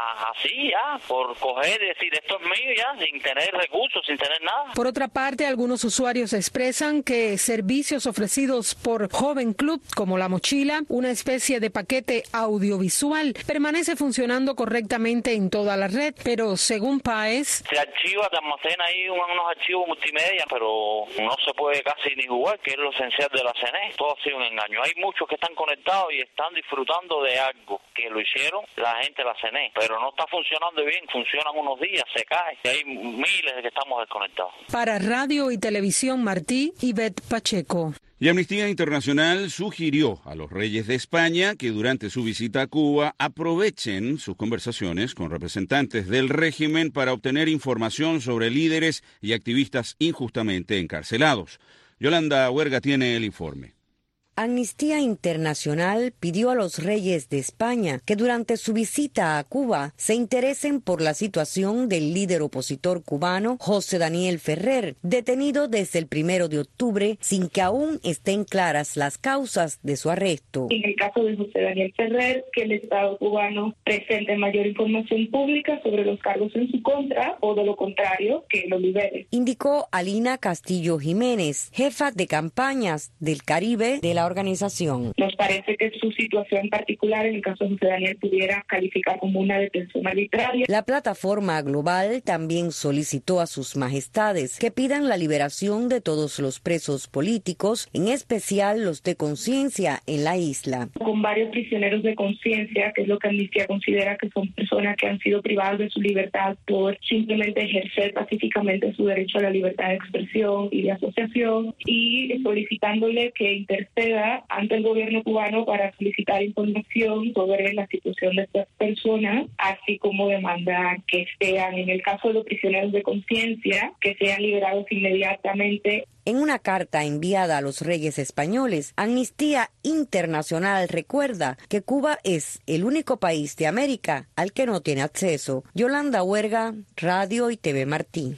así ya, por coger y decir esto es mío ya, sin tener recursos, sin tener nada. Por otra parte, algunos usuarios expresan que servicios ofrecidos por Joven Club, como La Mochila, una especie de paquete audiovisual, permanece funcionando correctamente en toda la red, pero según Páez, se archiva, te almacena ahí unos archivos multimedia, pero no se puede casi ni jugar, que es lo esencial de la CNE. Todo ha sido un engaño. Hay muchos que están conectados y están disfrutando de algo que lo hicieron la gente de la CNE, pero no está funcionando bien, funcionan unos días, se cae, y hay miles de que estamos desconectados. Para Radio y Televisión Martí, Ivette Pacheco. Y Amnistía Internacional sugirió a los reyes de España que durante su visita a Cuba aprovechen sus conversaciones con representantes del régimen para obtener información sobre líderes y activistas injustamente encarcelados. Yolanda Huerga tiene el informe. Amnistía Internacional pidió a los reyes de España que durante su visita a Cuba se interesen por la situación del líder opositor cubano José Daniel Ferrer, detenido desde el 1 de octubre sin que aún estén claras las causas de su arresto. En el caso de José Daniel Ferrer, que el Estado cubano presente mayor información pública sobre los cargos en su contra o de lo contrario, que lo libere. Indicó Alina Castillo Jiménez, jefa de campañas del Caribe de la organización. Nos parece que su situación particular, en el caso de José Daniel, pudiera calificar como una detención arbitraria. La plataforma global también solicitó a sus majestades que pidan la liberación de todos los presos políticos, en especial los de conciencia en la isla. Con varios prisioneros de conciencia, que es lo que Amnistía considera que son personas que han sido privadas de su libertad por simplemente ejercer pacíficamente su derecho a la libertad de expresión y de asociación, y solicitándole que interceda ante el gobierno cubano para solicitar información sobre la situación de estas personas, así como demandar que sean, en el caso de los prisioneros de conciencia, que sean liberados inmediatamente. En una carta enviada a los reyes españoles, Amnistía Internacional recuerda que Cuba es el único país de América al que no tiene acceso. Yolanda Huerga, Radio y TV Martí.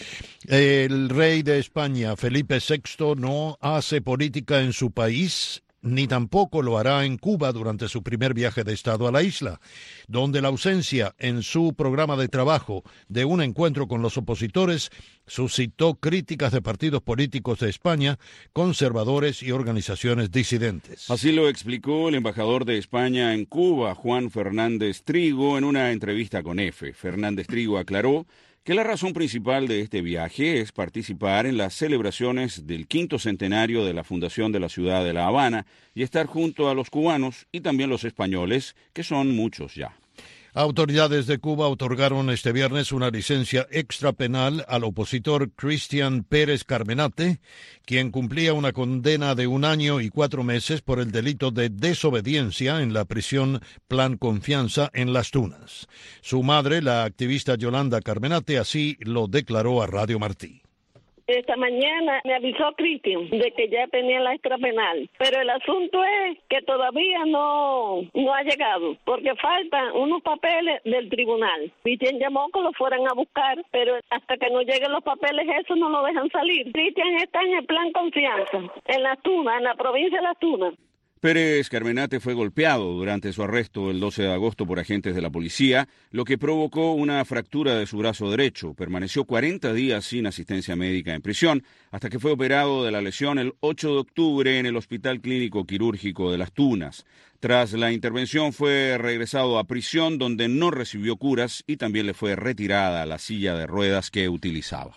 El rey de España, Felipe VI, no hace política en su país ni tampoco lo hará en Cuba durante su primer viaje de Estado a la isla, donde la ausencia en su programa de trabajo de un encuentro con los opositores suscitó críticas de partidos políticos de España, conservadores y organizaciones disidentes. Así lo explicó el embajador de España en Cuba, Juan Fernández Trigo, en una entrevista con EFE. Fernández Trigo aclaró que la razón principal de este viaje es participar en las celebraciones del 5º centenario de la fundación de la ciudad de La Habana y estar junto a los cubanos y también los españoles, que son muchos ya. Autoridades de Cuba otorgaron este viernes una licencia extrapenal al opositor Cristian Pérez Carmenate, quien cumplía una condena de 1 año y 4 meses por el delito de desobediencia en la prisión Plan Confianza en Las Tunas. Su madre, la activista Yolanda Carmenate, así lo declaró a Radio Martí. Esta mañana me avisó Cristian de que ya tenía la extrapenal, pero el asunto es que todavía no ha llegado, porque faltan unos papeles del tribunal. Cristian llamó que lo fueran a buscar, pero hasta que no lleguen los papeles, eso no lo dejan salir. Cristian está en el Plan Confianza, en Las Tunas, en la provincia de Las Tunas. Pérez Carmenate fue golpeado durante su arresto el 12 de agosto por agentes de la policía, lo que provocó una fractura de su brazo derecho. Permaneció 40 días sin asistencia médica en prisión, hasta que fue operado de la lesión el 8 de octubre en el Hospital Clínico Quirúrgico de Las Tunas. Tras la intervención fue regresado a prisión, donde no recibió curas y también le fue retirada la silla de ruedas que utilizaba.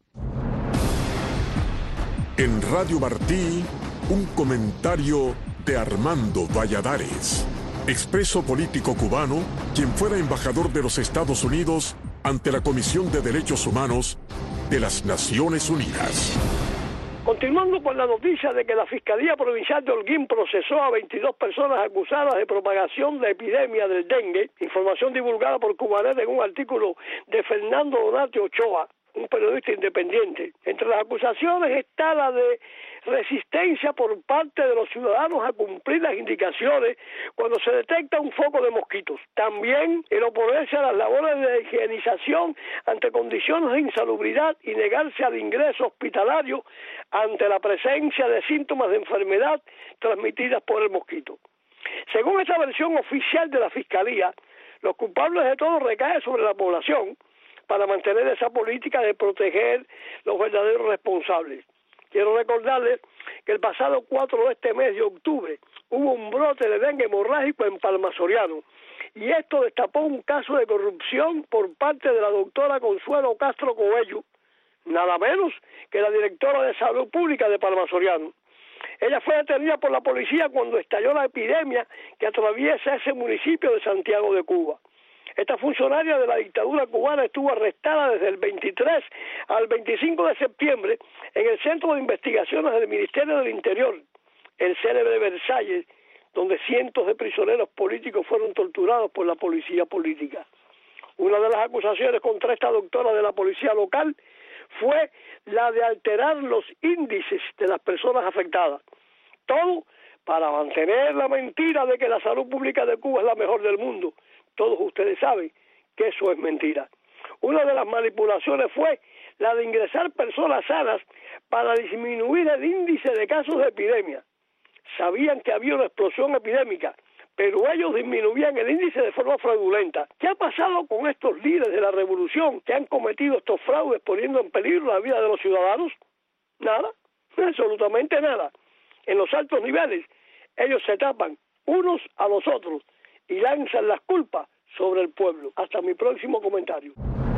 En Radio Martí, un comentario de Armando Valladares, expreso político cubano, quien fuera embajador de los Estados Unidos ante la Comisión de Derechos Humanos de las Naciones Unidas. Continuando con la noticia de que la Fiscalía Provincial de Holguín procesó a 22 personas acusadas de propagación de epidemia del dengue, información divulgada por Cubanet en un artículo de Fernando Donatio Ochoa, un periodista independiente. Entre las acusaciones está la de resistencia por parte de los ciudadanos a cumplir las indicaciones cuando se detecta un foco de mosquitos. También el oponerse a las labores de higienización ante condiciones de insalubridad y negarse al ingreso hospitalario ante la presencia de síntomas de enfermedad transmitidas por el mosquito. Según esta versión oficial de la Fiscalía, los culpables de todo recaen sobre la población para mantener esa política de proteger los verdaderos responsables. Quiero recordarles que el pasado 4 de este mes de octubre hubo un brote de dengue hemorrágico en Palma Soriano, y esto destapó un caso de corrupción por parte de la doctora Consuelo Castro Coello, nada menos que la directora de Salud Pública de Palma Soriano. Ella fue detenida por la policía cuando estalló la epidemia que atraviesa ese municipio de Santiago de Cuba. Esta funcionaria de la dictadura cubana estuvo arrestada desde el 23 al 25 de septiembre en el Centro de Investigaciones del Ministerio del Interior, el célebre Versalles, donde cientos de prisioneros políticos fueron torturados por la policía política. Una de las acusaciones contra esta doctora de la policía local fue la de alterar los índices de las personas afectadas. Todo para mantener la mentira de que la salud pública de Cuba es la mejor del mundo. Todos ustedes saben que eso es mentira. Una de las manipulaciones fue la de ingresar personas sanas para disminuir el índice de casos de epidemia. Sabían que había una explosión epidémica, pero ellos disminuían el índice de forma fraudulenta. ¿Qué ha pasado con estos líderes de la revolución que han cometido estos fraudes poniendo en peligro la vida de los ciudadanos? Nada, absolutamente nada. En los altos niveles, ellos se tapan unos a los otros y lanzan las culpas sobre el pueblo. Hasta mi próximo comentario.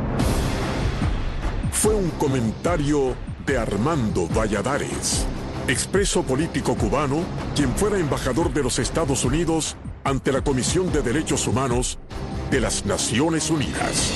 Fue un comentario de Armando Valladares, expreso político cubano, quien fuera embajador de los Estados Unidos ante la Comisión de Derechos Humanos de las Naciones Unidas.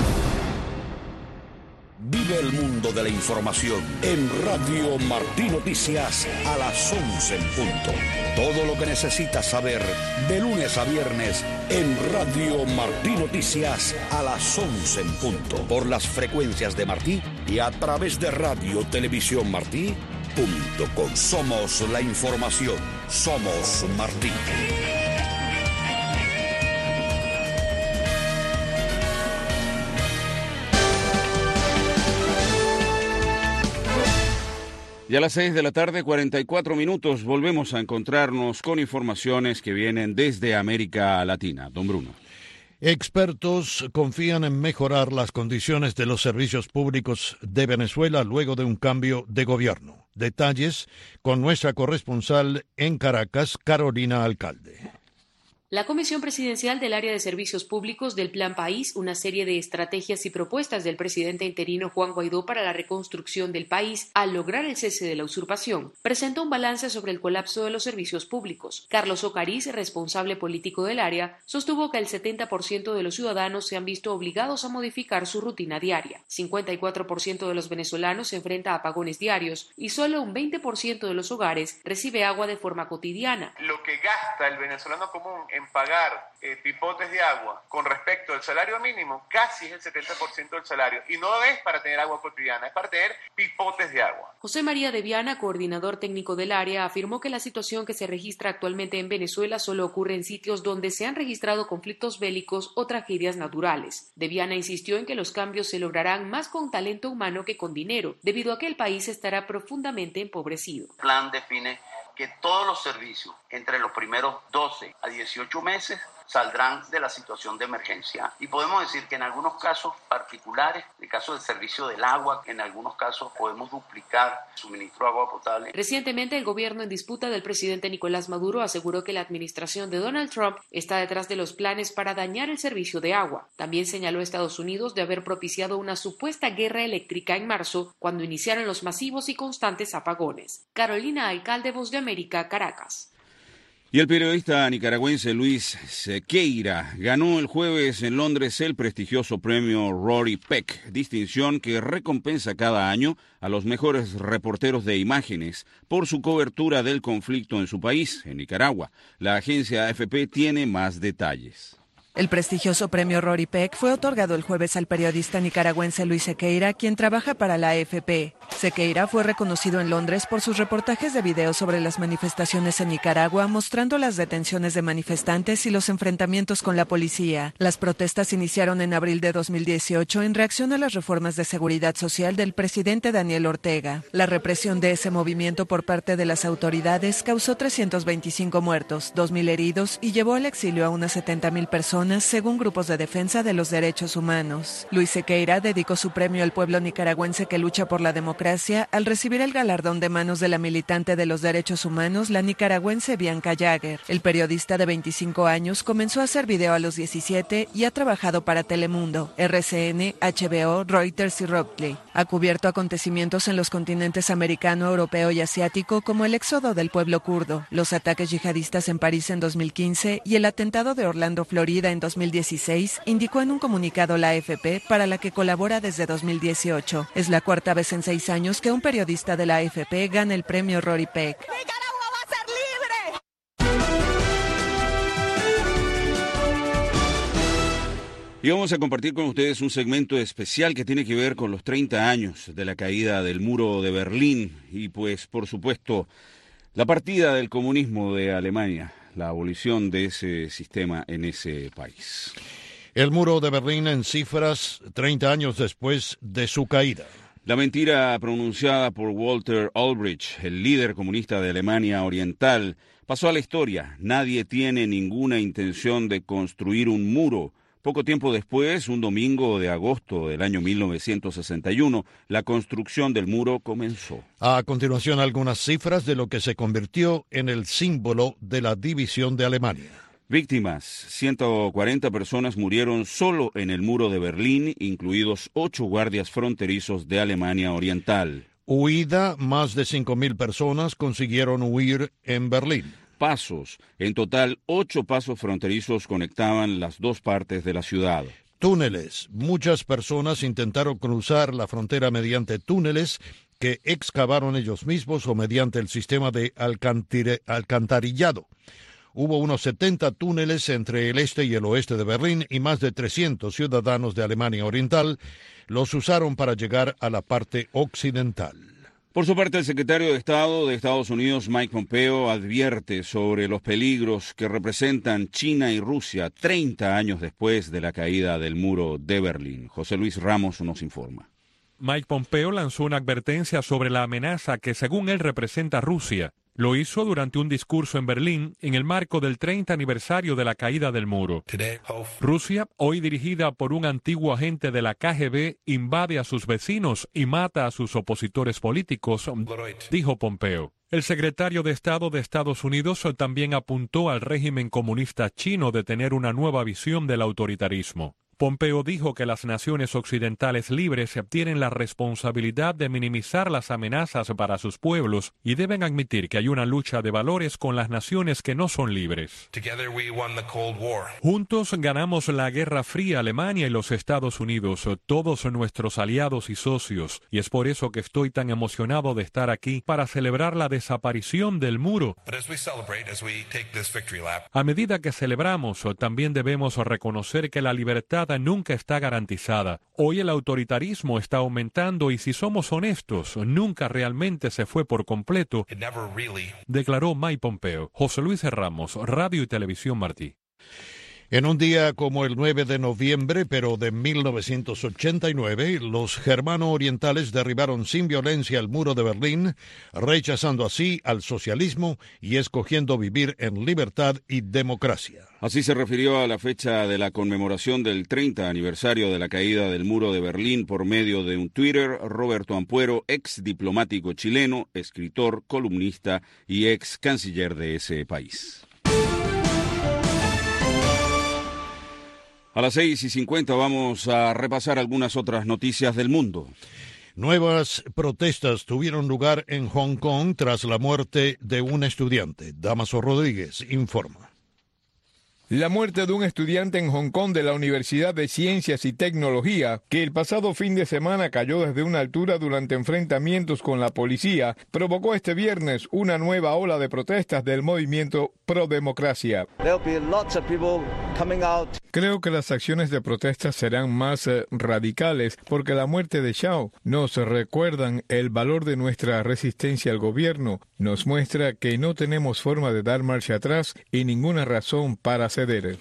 Vive el mundo de la información en Radio Martí Noticias a las 11 en punto. Todo lo que necesitas saber de lunes a viernes en Radio Martí Noticias a las 11 en punto. Por las frecuencias de Martí y a través de Radio Televisión Martí.com. Somos la información. Somos Martí. Y a las 6:44 p.m. volvemos a encontrarnos con informaciones que vienen desde América Latina. Don Bruno. Expertos confían en mejorar las condiciones de los servicios públicos de Venezuela luego de un cambio de gobierno. Detalles con nuestra corresponsal en Caracas, Carolina Alcalde. La Comisión Presidencial del Área de Servicios Públicos del Plan País, una serie de estrategias y propuestas del presidente interino Juan Guaidó para la reconstrucción del país al lograr el cese de la usurpación, presentó un balance sobre el colapso de los servicios públicos. Carlos Ocariz, responsable político del área, sostuvo que el 70% de los ciudadanos se han visto obligados a modificar su rutina diaria. 54% de los venezolanos se enfrenta a apagones diarios y solo un 20% de los hogares recibe agua de forma cotidiana. Lo que gasta el venezolano común en pagar pipotes de agua con respecto al salario mínimo casi es el 70% del salario, y no es para tener agua cotidiana, es para tener pipotes de agua. José María de Viana, coordinador técnico del área, afirmó que la situación que se registra actualmente en Venezuela solo ocurre en sitios donde se han registrado conflictos bélicos o tragedias naturales. De Viana insistió en que los cambios se lograrán más con talento humano que con dinero, debido a que el país estará profundamente empobrecido. El plan define que todos los servicios entre los primeros 12 a 18 meses saldrán de la situación de emergencia. Y podemos decir que en algunos casos particulares, en el caso del servicio del agua, en algunos casos podemos duplicar el suministro de agua potable. Recientemente, el gobierno en disputa del presidente Nicolás Maduro aseguró que la administración de Donald Trump está detrás de los planes para dañar el servicio de agua. También señaló a Estados Unidos de haber propiciado una supuesta guerra eléctrica en marzo, cuando iniciaron los masivos y constantes apagones. Carolina Alcalde, Voz de América, Caracas. Y el periodista nicaragüense Luis Sequeira ganó el jueves en Londres el prestigioso premio Rory Peck, distinción que recompensa cada año a los mejores reporteros de imágenes por su cobertura del conflicto en su país, en Nicaragua. La agencia AFP tiene más detalles. El prestigioso premio Rory Peck fue otorgado el jueves al periodista nicaragüense Luis Sequeira, quien trabaja para la AFP. Sequeira fue reconocido en Londres por sus reportajes de video sobre las manifestaciones en Nicaragua, mostrando las detenciones de manifestantes y los enfrentamientos con la policía. Las protestas iniciaron en abril de 2018 en reacción a las reformas de seguridad social del presidente Daniel Ortega. La represión de ese movimiento por parte de las autoridades causó 325 muertos, 2.000 heridos y llevó al exilio a unas 70.000 personas, según grupos de defensa de los derechos humanos. Luis Sequeira dedicó su premio al pueblo nicaragüense que lucha por la democracia al recibir el galardón de manos de la militante de los derechos humanos, la nicaragüense Bianca Jagger. El periodista de 25 años comenzó a hacer video a los 17 y ha trabajado para Telemundo, RCN, HBO, Reuters y Rockley. Ha cubierto acontecimientos en los continentes americano, europeo y asiático, como el éxodo del pueblo kurdo, los ataques yihadistas en París en 2015 y el atentado de Orlando, Florida, en 2016, indicó en un comunicado la AFP, para la que colabora desde 2018. Es la cuarta vez en 6 años que un periodista de la AFP gana el premio Rory Peck. ¡Nicaragua va a ser libre! Y vamos a compartir con ustedes un segmento especial que tiene que ver con los 30 años de la caída del muro de Berlín y, pues, por supuesto, la partida del comunismo de Alemania, la abolición de ese sistema en ese país. El muro de Berlín en cifras 30 años después de su caída. La mentira pronunciada por Walter Ulbricht, el líder comunista de Alemania Oriental, pasó a la historia. Nadie tiene ninguna intención de construir un muro. Poco tiempo después, un domingo de agosto del año 1961, la construcción del muro comenzó. A continuación, algunas cifras de lo que se convirtió en el símbolo de la división de Alemania. Víctimas: 140 personas murieron solo en el muro de Berlín, incluidos 8 guardias fronterizos de Alemania Oriental. Huida: más de 5.000 personas consiguieron huir en Berlín. Pasos: en total 8 pasos fronterizos conectaban las dos partes de la ciudad. Túneles: muchas personas intentaron cruzar la frontera mediante túneles que excavaron ellos mismos o mediante el sistema de alcantarillado. Hubo unos 70 túneles entre el este y el oeste de Berlín y más de 300 ciudadanos de Alemania Oriental los usaron para llegar a la parte occidental. Por su parte, el secretario de Estado de Estados Unidos, Mike Pompeo, advierte sobre los peligros que representan China y Rusia 30 años después de la caída del muro de Berlín. José Luis Ramos nos informa. Mike Pompeo lanzó una advertencia sobre la amenaza que según él representa Rusia. Lo hizo durante un discurso en Berlín en el marco del 30 aniversario de la caída del muro. Rusia, hoy dirigida por un antiguo agente de la KGB, invade a sus vecinos y mata a sus opositores políticos, dijo Pompeo. El secretario de Estado de Estados Unidos también apuntó al régimen comunista chino de tener una nueva visión del autoritarismo. Pompeo dijo que las naciones occidentales libres tienen la responsabilidad de minimizar las amenazas para sus pueblos y deben admitir que hay una lucha de valores con las naciones que no son libres. Juntos ganamos la Guerra Fría, Alemania y los Estados Unidos, todos nuestros aliados y socios, y es por eso que estoy tan emocionado de estar aquí para celebrar la desaparición del muro. A medida que celebramos, también debemos reconocer que la libertad nunca está garantizada. Hoy el autoritarismo está aumentando y si somos honestos, nunca realmente se fue por completo, declaró Mike Pompeo. José Luis Ramos, Radio y Televisión Martí. En un día como el 9 de noviembre, pero de 1989, los germano-orientales derribaron sin violencia el muro de Berlín, rechazando así al socialismo y escogiendo vivir en libertad y democracia. Así se refirió a la fecha de la conmemoración del 30 aniversario de la caída del muro de Berlín por medio de un Twitter Roberto Ampuero, ex diplomático chileno, escritor, columnista y ex canciller de ese país. A las 6:50 vamos a repasar algunas otras noticias del mundo. Nuevas protestas tuvieron lugar en Hong Kong tras la muerte de un estudiante. Damaso Rodríguez informa. La muerte de un estudiante en Hong Kong de la Universidad de Ciencias y Tecnología, que el pasado fin de semana cayó desde una altura durante enfrentamientos con la policía, provocó este viernes una nueva ola de protestas del movimiento pro democracia. Creo que las acciones de protesta serán más radicales porque la muerte de Xiao nos recuerdan el valor de nuestra resistencia al gobierno, nos muestra que no tenemos forma de dar marcha atrás y ninguna razón para ceder.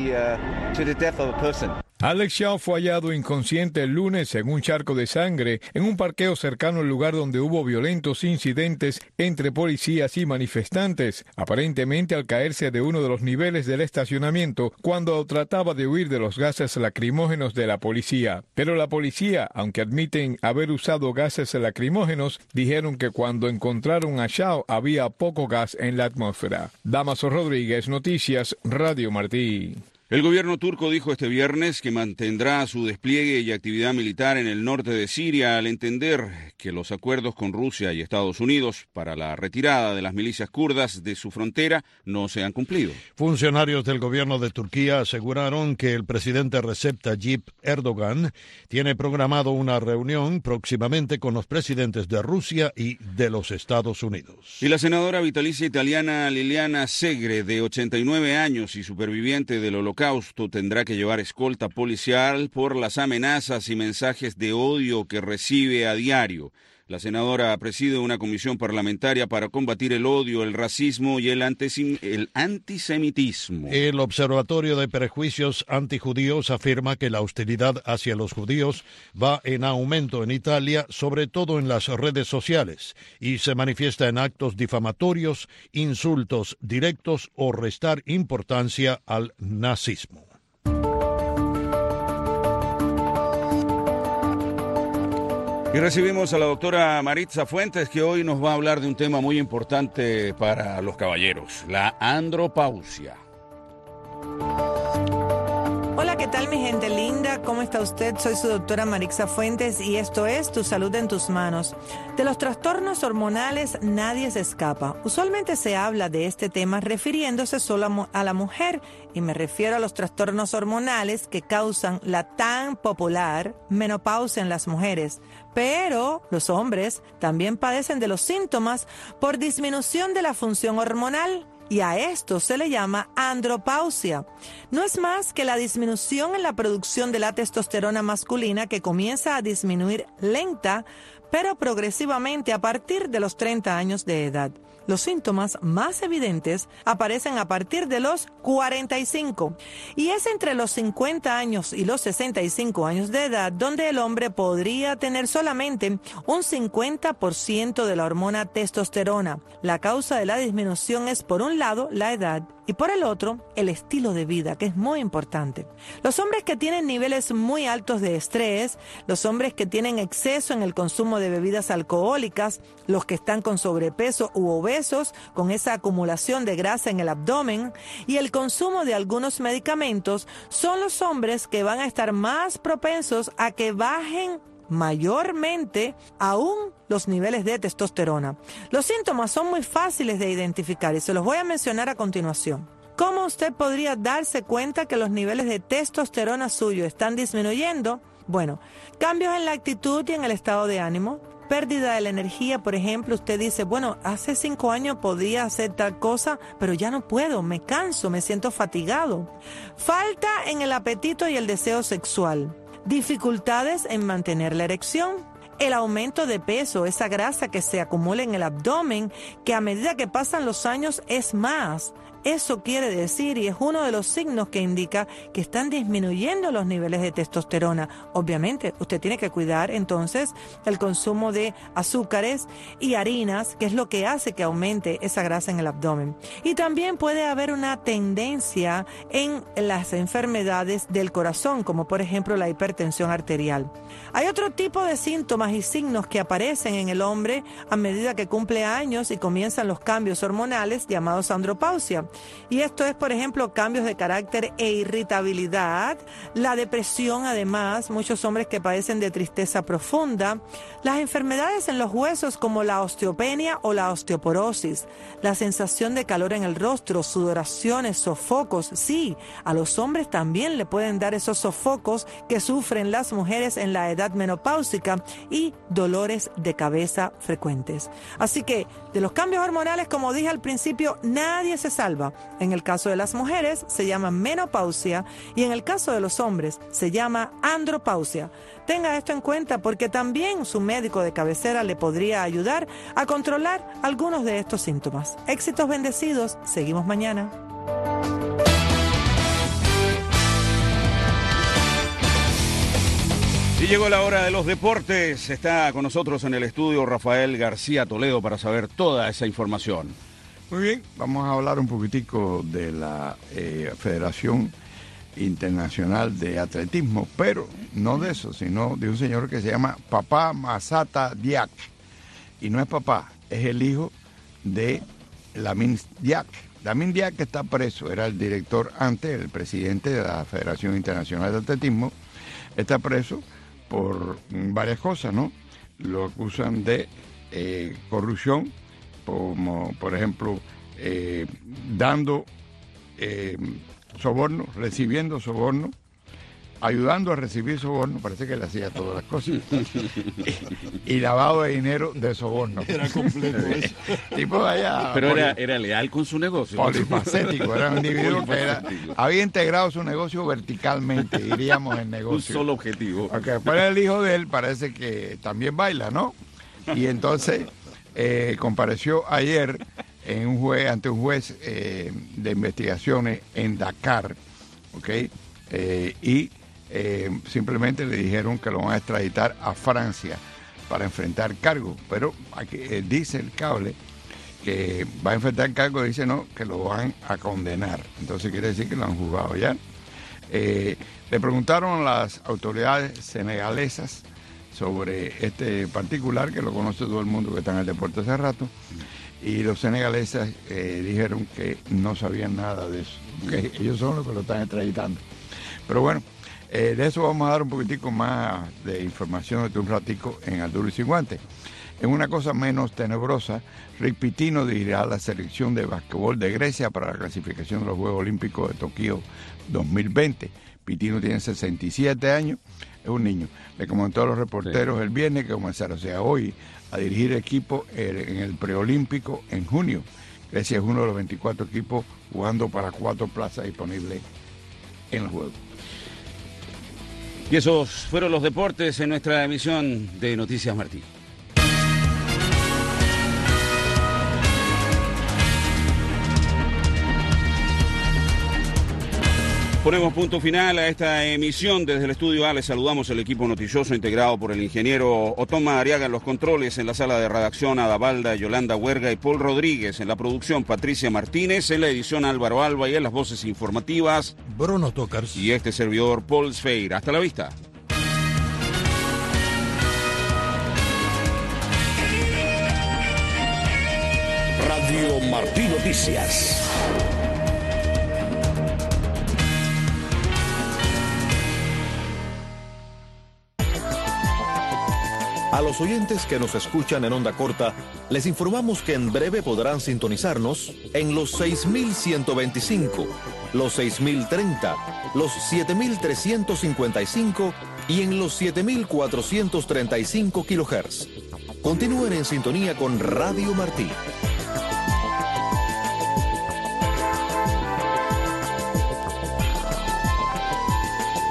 Alex Xiao fue hallado inconsciente el lunes en un charco de sangre en un parqueo cercano al lugar donde hubo violentos incidentes entre policías y manifestantes, aparentemente al caerse de uno de los niveles del estacionamiento cuando trataba de huir de los gases lacrimógenos de la policía. Pero la policía, aunque admiten haber usado gases lacrimógenos, dijeron que cuando encontraron a Xiao había poco gas en la atmósfera. Damaso Rodríguez, Noticias, Radio Martí. El gobierno turco dijo este viernes que mantendrá su despliegue y actividad militar en el norte de Siria al entender que los acuerdos con Rusia y Estados Unidos para la retirada de las milicias kurdas de su frontera no se han cumplido. Funcionarios del gobierno de Turquía aseguraron que el presidente Recep Tayyip Erdogan tiene programado una reunión próximamente con los presidentes de Rusia y de los Estados Unidos. Y la senadora vitalicia italiana Liliana Segre, de 89 años y superviviente del Holocausto, tendrá que llevar escolta policial por las amenazas y mensajes de odio que recibe a diario. La senadora preside una comisión parlamentaria para combatir el odio, el racismo y el antisemitismo. El Observatorio de Prejuicios Antijudíos afirma que la hostilidad hacia los judíos va en aumento en Italia, sobre todo en las redes sociales, y se manifiesta en actos difamatorios, insultos directos o restar importancia al nazismo. Y recibimos a la doctora Maritza Fuentes, que hoy nos va a hablar de un tema muy importante para los caballeros, la andropausia. Hola, ¿qué tal mi gente linda? ¿Cómo está usted? Soy su doctora Maritza Fuentes y esto es Tu Salud en Tus Manos. De los trastornos hormonales nadie se escapa. Usualmente se habla de este tema refiriéndose solo a la mujer y me refiero a los trastornos hormonales que causan la tan popular menopausia en las mujeres. Pero los hombres también padecen de los síntomas por disminución de la función hormonal. Y a esto se le llama andropausia. No es más que la disminución en la producción de la testosterona masculina que comienza a disminuir lenta, pero progresivamente a partir de los 30 años de edad. Los síntomas más evidentes aparecen a partir de los 45 y es entre los 50 años y los 65 años de edad donde el hombre podría tener solamente un 50% de la hormona testosterona. La causa de la disminución es, por un lado, la edad y por el otro, el estilo de vida, que es muy importante. Los hombres que tienen niveles muy altos de estrés, los hombres que tienen exceso en el consumo de bebidas alcohólicas, los que están con sobrepeso u obesos, con esa acumulación de grasa en el abdomen y el consumo de algunos medicamentos, son los hombres que van a estar más propensos a que bajen mayormente aún los niveles de testosterona. Los síntomas son muy fáciles de identificar y se los voy a mencionar a continuación. ¿Cómo usted podría darse cuenta que los niveles de testosterona suyo están disminuyendo? Bueno, cambios en la actitud y en el estado de ánimo, pérdida de la energía, por ejemplo, usted dice, bueno, hace 5 años podía hacer tal cosa, pero ya no puedo, me canso, me siento fatigado. Falta en el apetito y el deseo sexual. Dificultades en mantener la erección, el aumento de peso, esa grasa que se acumula en el abdomen, que a medida que pasan los años es más. Eso quiere decir, y es uno de los signos que indica que están disminuyendo los niveles de testosterona. Obviamente, usted tiene que cuidar entonces el consumo de azúcares y harinas, que es lo que hace que aumente esa grasa en el abdomen. Y también puede haber una tendencia en las enfermedades del corazón, como por ejemplo la hipertensión arterial. Hay otro tipo de síntomas y signos que aparecen en el hombre a medida que cumple años y comienzan los cambios hormonales llamados andropausia. Y esto es, por ejemplo, cambios de carácter e irritabilidad, la depresión, además, muchos hombres que padecen de tristeza profunda, las enfermedades en los huesos como la osteopenia o la osteoporosis, la sensación de calor en el rostro, sudoraciones, sofocos. Sí, a los hombres también le pueden dar esos sofocos que sufren las mujeres en la edad menopáusica y dolores de cabeza frecuentes. Así que, de los cambios hormonales, como dije al principio, nadie se salva. En el caso de las mujeres se llama menopausia y en el caso de los hombres se llama andropausia. Tenga esto en cuenta porque también su médico de cabecera le podría ayudar a controlar algunos de estos síntomas. Éxitos bendecidos, seguimos mañana. Y llegó la hora de los deportes. Está con nosotros en el estudio Rafael García Toledo para saber toda esa información. Muy bien, vamos a hablar un poquitico de la Federación Internacional de Atletismo, pero no de eso, sino de un señor que se llama Papá Massata Diack. Y no es papá, es el hijo de Lamine Diack. Lamine Diack está preso, era el director antes, el presidente de la Federación Internacional de Atletismo. Está preso por varias cosas, ¿no? Lo acusan de corrupción, como por ejemplo dando soborno, recibiendo soborno, ayudando a recibir soborno, parece que le hacía todas las cosas, y lavado de dinero de soborno. Era completo eso. Tipo allá, pero era leal con su negocio. Polifacético, era un individuo que había integrado su negocio verticalmente, diríamos, el negocio. Un solo objetivo. Porque después el hijo de él parece que también baila, ¿no? Y entonces compareció ayer ante un juez de investigaciones en Dakar, ¿ok? Y simplemente le dijeron que lo van a extraditar a Francia para enfrentar cargos, pero aquí, dice el cable que va a enfrentar cargos, dice no, que lo van a condenar, entonces quiere decir que lo han juzgado ya. Le preguntaron a las autoridades senegalesas sobre este particular, que lo conoce todo el mundo que está en el deporte hace rato, y los senegaleses dijeron que no sabían nada de eso, que ellos son los que lo están extraditando. Pero bueno, de eso vamos a dar un poquitico más de información de un ratico en Al Duro y Sin Guantes. En una cosa menos tenebrosa, Rick Pitino dirigirá la selección de basquetbol de Grecia para la clasificación de los Juegos Olímpicos de Tokio 2020. Pitino tiene 67 años, es un niño. Le comentó a los reporteros el viernes que comenzará, o sea, hoy, a dirigir equipo en el preolímpico en junio. Grecia es uno de los 24 equipos jugando para 4 plazas disponibles en el juego. Y esos fueron los deportes en nuestra emisión de Noticias Martí. Ponemos punto final a esta emisión. Desde el estudio A les saludamos el equipo noticioso integrado por el ingeniero Otón Madariaga en los controles, en la sala de redacción Ada Balda, Yolanda Huerga y Paul Rodríguez, en la producción Patricia Martínez, en la edición Álvaro Alba y en las voces informativas Bruno Tocars y este servidor Paul Sfeir. Hasta la vista. Radio Martí Noticias. A los oyentes que nos escuchan en onda corta, les informamos que en breve podrán sintonizarnos en los 6.125, los 6.030, los 7.355 y en los 7.435 kHz. Continúen en sintonía con Radio Martí.